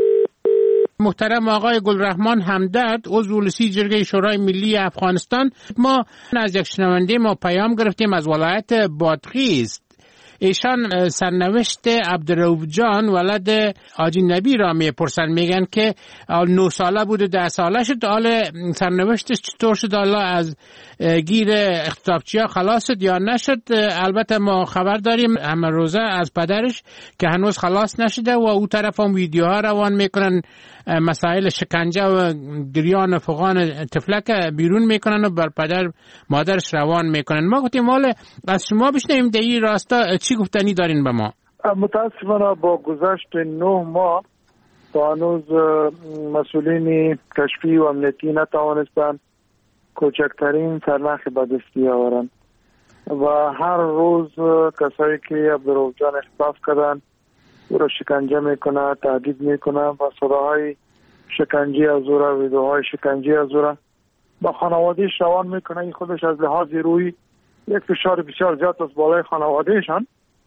محترم آقای گلرحمان همدرد عضو لسی جرگه شورای ملی افغانستان، ما از یک شنونده ما پیام گرفتیم از ولایت بادغیس. ایشان سرنوشت عبدالرؤوف جان ولد حاجی نبی را میپرسن، میگن که 9 ساله بوده 10 ساله شد، حال سرنوشتش چطور شد؟ الله از گیر اختطافچی ها خلاص شد یا نشد؟ البته ما خبر داریم همه روزه از پدرش که هنوز خلاص نشده و او طرف هم ویدیوها روان میکنن، مسائل شکنجه و گریان فغان تفلک بیرون میکنن و بر پدر مادرش روان میکنن. ما گفتیم حالا از شما بشنویم در این راستا چی گفتنی دارین به ما؟ متاسفانه با گذشت 9 ماه تا هنوز مسئولین کشفی و امنیتی نتوانستند کوچکترین سرنخ به دست آورند و هر روز کسایی که عبدالرؤوف جان اختطاف کردن او را شکنجه میکنه، تهدید میکنه و صداهای شکنجه از او را، ویدیوهای شکنجه از او را با خانوادهش روان میکنه. این خودش از لحاظ روحی یک فشار بسیار زیاد از بالای خانوادهشان.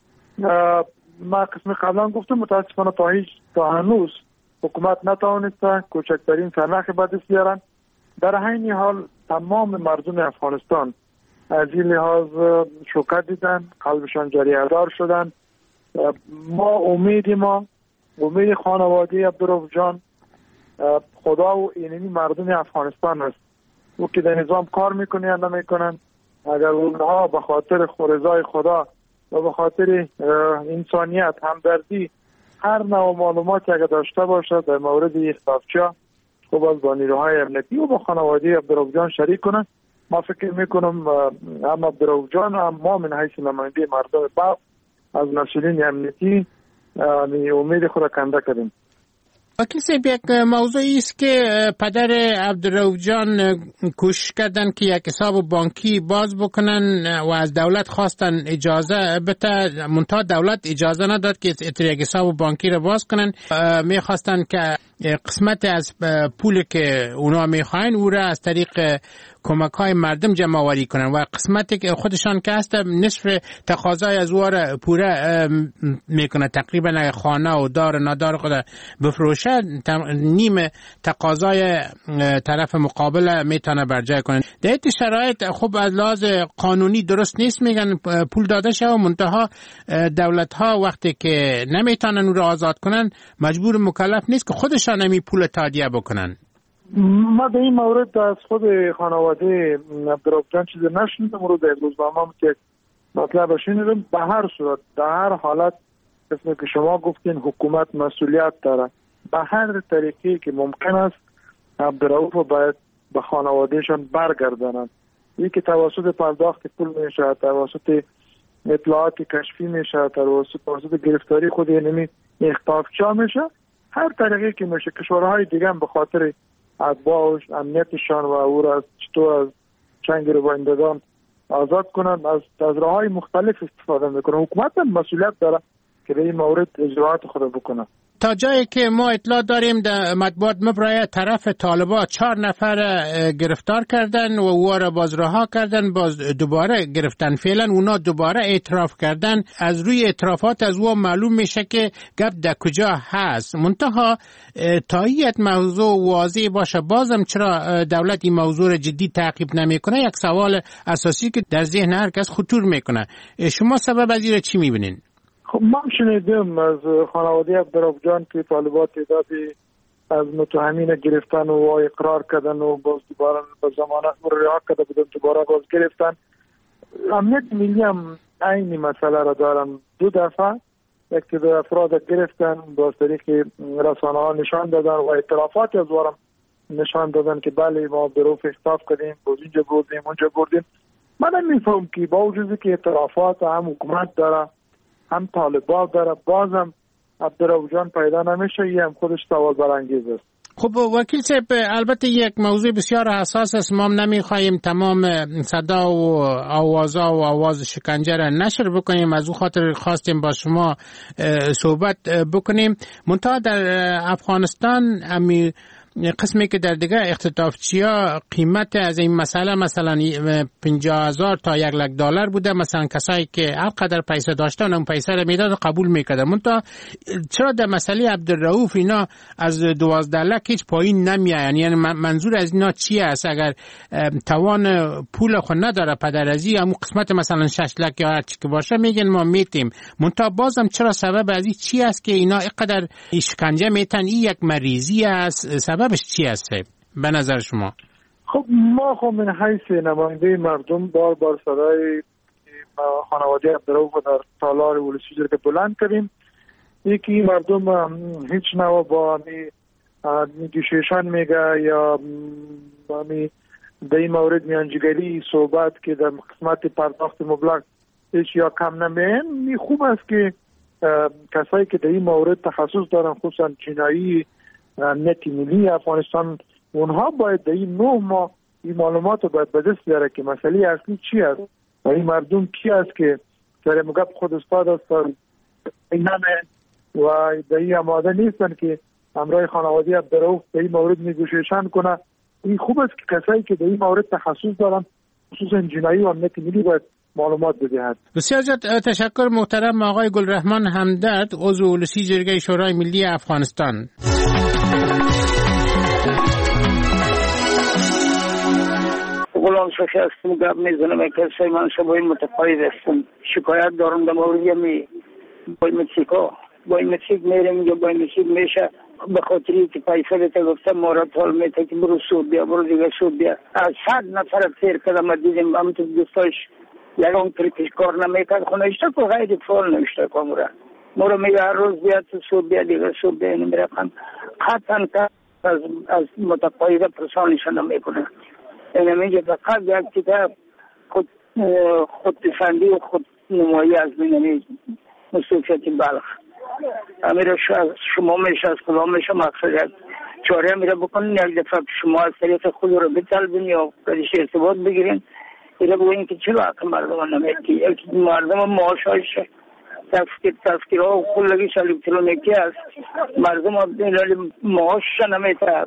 ما قسم قبلا گفتم متاسفانه تا هنوز حکومت نتوانسته کوچکترین سرنخ به دست بیارن. در همین حال تمام مردم افغانستان از این لحاظ شوکت دیدن، قلبشان جریه‌دار شدن. ما امید خانواده عبدالرؤوف جان خدا و اینمی مردم افغانستان است. او که در نظام کار میکنه یا نمیکنن، اگر اونها به خاطر رضای خدا و به خاطر انسانیت، همدردی، هر نوع معلوماتی اگر داشته باشد در مورد اختطافچی‌ها خب از با نیروهای امنیتی و با خانواده عبدالرؤوف جان شریک کنن. ما فکر میکنم هم عبدالرؤوف جان هم ما من حیث نماینده مردم بلخ از مسئولین امنیتی امید خود کنده کردیم. وکیل صاحب، یک موضوعی است که پدر عبدالرؤوف جان کوشش کردن که یک حساب بانکی باز بکنن و از دولت خواستن اجازه بده، منتها دولت اجازه نداد که یک حساب بانکی را باز کنن. میخواستن که قسمت از پول که اونا میخواین او را از طریق کمک های مردم جمع آوری کنن و قسمتی که خودشان که هست نصف تقاضای از او را پوره میکنه. تقریبا خانه و دار ندار خود بفروشه، نیم تقاضای طرف مقابل میتونه برجای کنن. در این شرایط خب از لحاظ قانونی درست نیست، میگن پول داده شه و منتها دولت ها وقتی که نمیتونن او را آزاد کنن مجبور مکلف نیست که خودشان همی پول تادیه بکنن. ما به این مورد از خود خانواده عبدالرؤوف جان چیزی نشنیدم. رو در روزنامه که مطلب شنیدم. به هر صورت در هر حالت اسمی که شما گفتین حکومت مسئولیت داره، به هر طریقی که ممکن است عبدالرؤوف رو باید به خانوادهشان برگردانند. این که توسط پرداخت پول میشه، توسط اطلاعات کشفی میشه، توسط گرفتاری خود اینمی اختطافچی میشه، هر طریقی که میشه. کشورهای دیگه هم به خاطر اتباع امنیتشان و او را چطور از چنگ روبایندگان آزاد کنند از راههای مختلف استفاده میکنه. حکومت هم مسئولیت داره که به این مورد اجراعات خود بکنه. تا جایی که ما اطلاع داریم در مطبوعات مبرای طرف طالبان 4 نفر گرفتار کردن و او را باز رها کردن، باز دوباره گرفتن. فعلا اونا دوباره اعتراف کردن. از روی اعترافات از او معلوم میشه که گپ در کجا هست. منتها تا یک موضوع واضح باشه بازم چرا دولت این موضوع را جدی تعقیب نمیکنه؟ یک سوال اساسی که در ذهن هر کس خطور میکنه. شما سبب از این را چی میبینین؟ خب من شنیدم از خانواده عبدالرؤوف جان که طالبات تعدادی از متهمین گرفتن و اقرار کردن و باز دوباره به ضمانت رها کرده بودن، دوباره باز گرفتن. امنیت ملی هم این مسئله را دارن. 2 دفعه یک دو افراد گرفتن، باز طریق رسانه ها نشان دادن و اعترافات از وارم نشان دادن که بله ما عبدالرؤوف اختطاف کردیم، باز اینجا بردیم اونجا بردیم. من نمیفهم که با وجودی که اعترافات هم حکومت داره هم طالبان داره بازم عبدالرؤوف جان پیدا نمیشه. این هم خودش سوال برانگیز است. خب وکیل صاحب، البته یک موضوع بسیار حساس است. ما نمیخواهیم تمام صدا و آواز شکنجه را نشر بکنیم، از او خاطر خواستیم با شما صحبت بکنیم. منتها در افغانستان قسمی که در دیگه اختطافچی‌ها قیمت از این مسئله مثلا 50,000 تا $100,000 بوده. مثلا کسایی که هر قدر پیسه داشتن اون پیسه رو میداد و قبول میکردن. منتها چرا در مسئله عبدالرؤوف اینا از 12 لک هیچ پایین نمیاین؟ یعنی منظور از اینا چی است؟ اگر توان پول خود نداره پدرازی همون قسمت مثلا 6 لک یا هر چی که باشه میگن ما میتیم. منتها بازم چرا سبب از این چی است که اینا اینقدر شکنجه میتن؟ این یک مریضی است. سببش چی است به نظر شما؟ خب ما خب من حیث نماینده مردم بار صدای خانواده عبدالرؤوف در تالار ولسی که بلند کردیم. یکی مردم هیچ نوع با نیگوشیشن میگه یا در این مورد میانجیگری صحبت که در قسمت پرداخت مبلغ هیچ یا کم نمین. خوب است که کسایی که در این مورد تخصص دارن خصوصا جنایی امنیت ملی افغانستان اونها باید در این 9 ماه این معلومات رو باید به دست بیاره که مسئله اصلی چی است و این مردم کی است که در مگب خود استاد هستن و در این آماده نیستن که همراه خانواده عبدالرؤوف در این مورد نیگوشیشن کنه. این خوب است که کسایی که در این مورد تخصص دارن خصوصا جنایی و امنیت ملی باید معلومات بدهد. بسیار تشکر محترم آقای گلرحمان همدرد، عضو ولسی جرگه شورای ملی افغانستان. غلام شفی هستم، گپ میزنم که کسای من شبای متقاعد هستم. شکایت دارم در مورد بای مکسیک میرم یا بای مکسیک میشه به خاطری که پیسه بهت گفتم مارا طال میته که برو سود بیا برو دیگه سود بیا. از 100 نفر تیر کردم دیدیم هم تو دوستاش یکم ترکش کار نمیکرد خونه اشتا که غیر فعال نمیشته کامورا مورا میگه هر روز بیا تو سود بیا دیگه سود بیا نمیرقم قطعا که از متقاعده پرسانشان نمیکنه. این میگه فقط یک کتاب خود پسندی و خود نمایی از بینمی مستوفیت بلخ امیره شما میشه از کلا میشه مقصد چاره میره بکنین یک دفعه شما از طریق خود رو بطلبین یا کدیش ارتباط بگیرین ایره بگوین که چرا که مردم نمیدی یک مردم معاشایش تفکیرها و خلقیش الکترونیکی هست مردم معاش نمیده.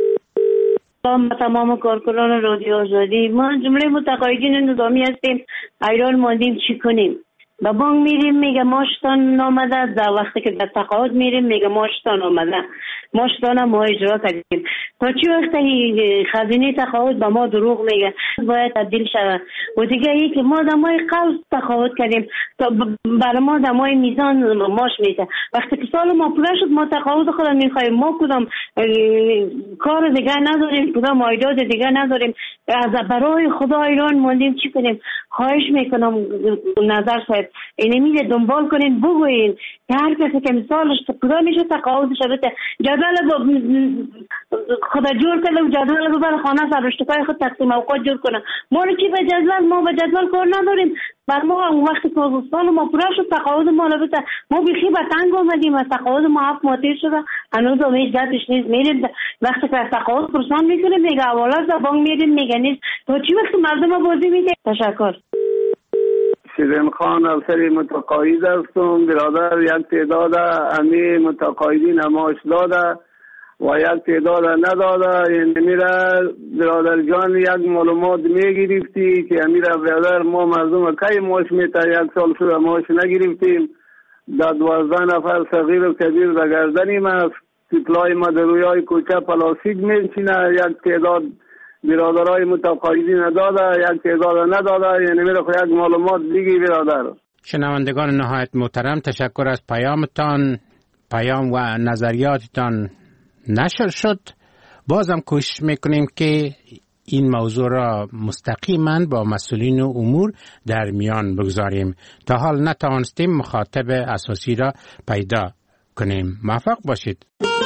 تمام کارکنان رادیو آزادی ما جمله متقاعدین نظامی هستیم ایران ماندیم چی کنیم با بانک میریم میگه ماشتان نامده در وقتی که در تقاعد میریم میگه ماشتان آمده ماشتان ما اجرا کردیم تا چی وقتی خزینه تقاعد به ما دروغ میگه باید تبدیل شود و دیگه ای که ما دمای قوز تقاعد کردیم تا برای ما دمای میزان ماش میده وقتی که سال ما پوره شد ما تقاعد خود میخوایم ما کدام کار دیگه نداریم کدام عایدات دیگه نداریم از برای خدا ایران ماندیم چی کنیم خواهش میکنم نظر صاحب اینه میده دنبال کنین بگوین که هر کسی که مثالش کدا میشه تقاعدش بده جدول خدا جور کرده و جدول رو برای خانه سرشتکای خود تقسیم اوقات جور کنه ما رو چی به جدول ما به جدول کار نداریم بر ما اون وقتی که سال ما پوره شد تقاعد ما رو بده ما بیخی به تنگ آمدیم از تقاعد ما 7 ماه تیر شده هنوز هم هیچ گردش نیست میریم وقتی که از تقاعد پرسان میکنیم میگه حواله از بانک میریم میگه نیست تا چی وقتی مردم بازی میده. تشکر. شیرین خان افسری متقاعد هستم برادر یک تعداد امی متقاعدین نمایش داده و یک تعداد نداده یعنی میره برادر جان یک معلومات میگرفتی که امیره برادر ما مردم کی معاش میته 1 سال شده معاش نگرفتیم در 12 نفر صغیر و کبیر در گردنیم است تیپلای ما در رویای کوچه پلاستیک میچینه یک تعداد برادرای متقاعدین نداده یک تعداد نداده یعنی میره خو یک معلومات دیگی برادر. شنوندگان نهایت محترم تشکر از پیامتان پیام و نظریاتتان نشر شد. بازم کوشش میکنیم که این موضوع را مستقیما با مسئولین امور در میان بگذاریم. تا حال نتوانستیم مخاطب اساسی را پیدا کنیم. موفق باشید.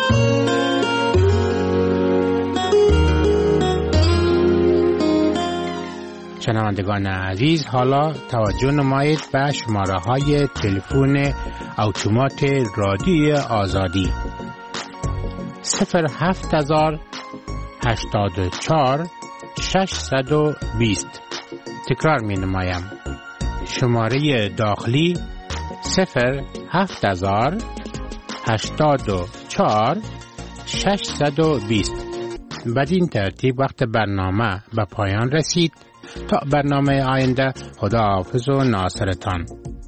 شنوندگان عزیز حالا توجه نمایید به شماره های تلفن اتومات رادیوی آزادی 07084 620. تکرار می نمایم شماره داخلی 07084 620. بدین ترتیب وقت برنامه به پایان رسید. تا برنامه آینده، خداحافظ و ناصرتان.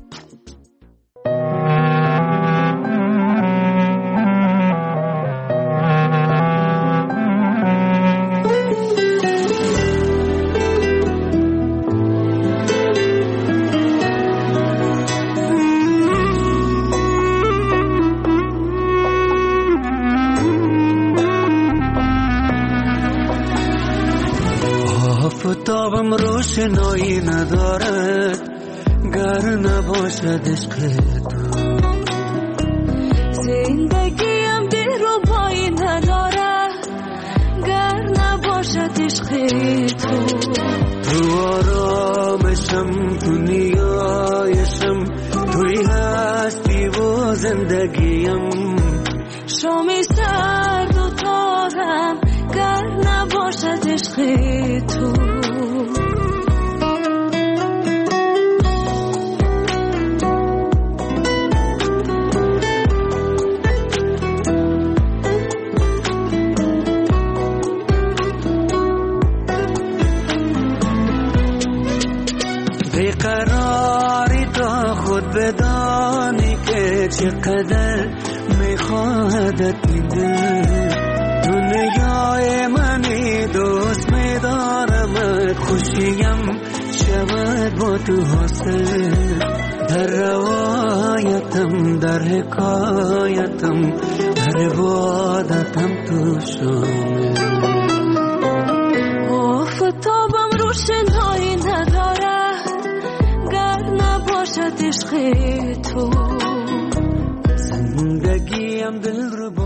آفتابم روشنایی ندارد گر نباشد عشق تو. زندگیم دلربایی ندارد گر نباشد عشق تو. تو آرامشم، تو نیایشم، توی هستی و زندگیم. شامی سرد و تارم گر نباشد عشق تو. بیقراری تا خود بدانی که چقدر میخواهدت این دل. دنیای منی دوست میدارم، خوشیم شود با تو حاصل. در روایتم، در حکایتم، در عبادتم تو شامل. آفتابم روشنایی ندارد گر نباشد عشق تو. زندگیم دل رو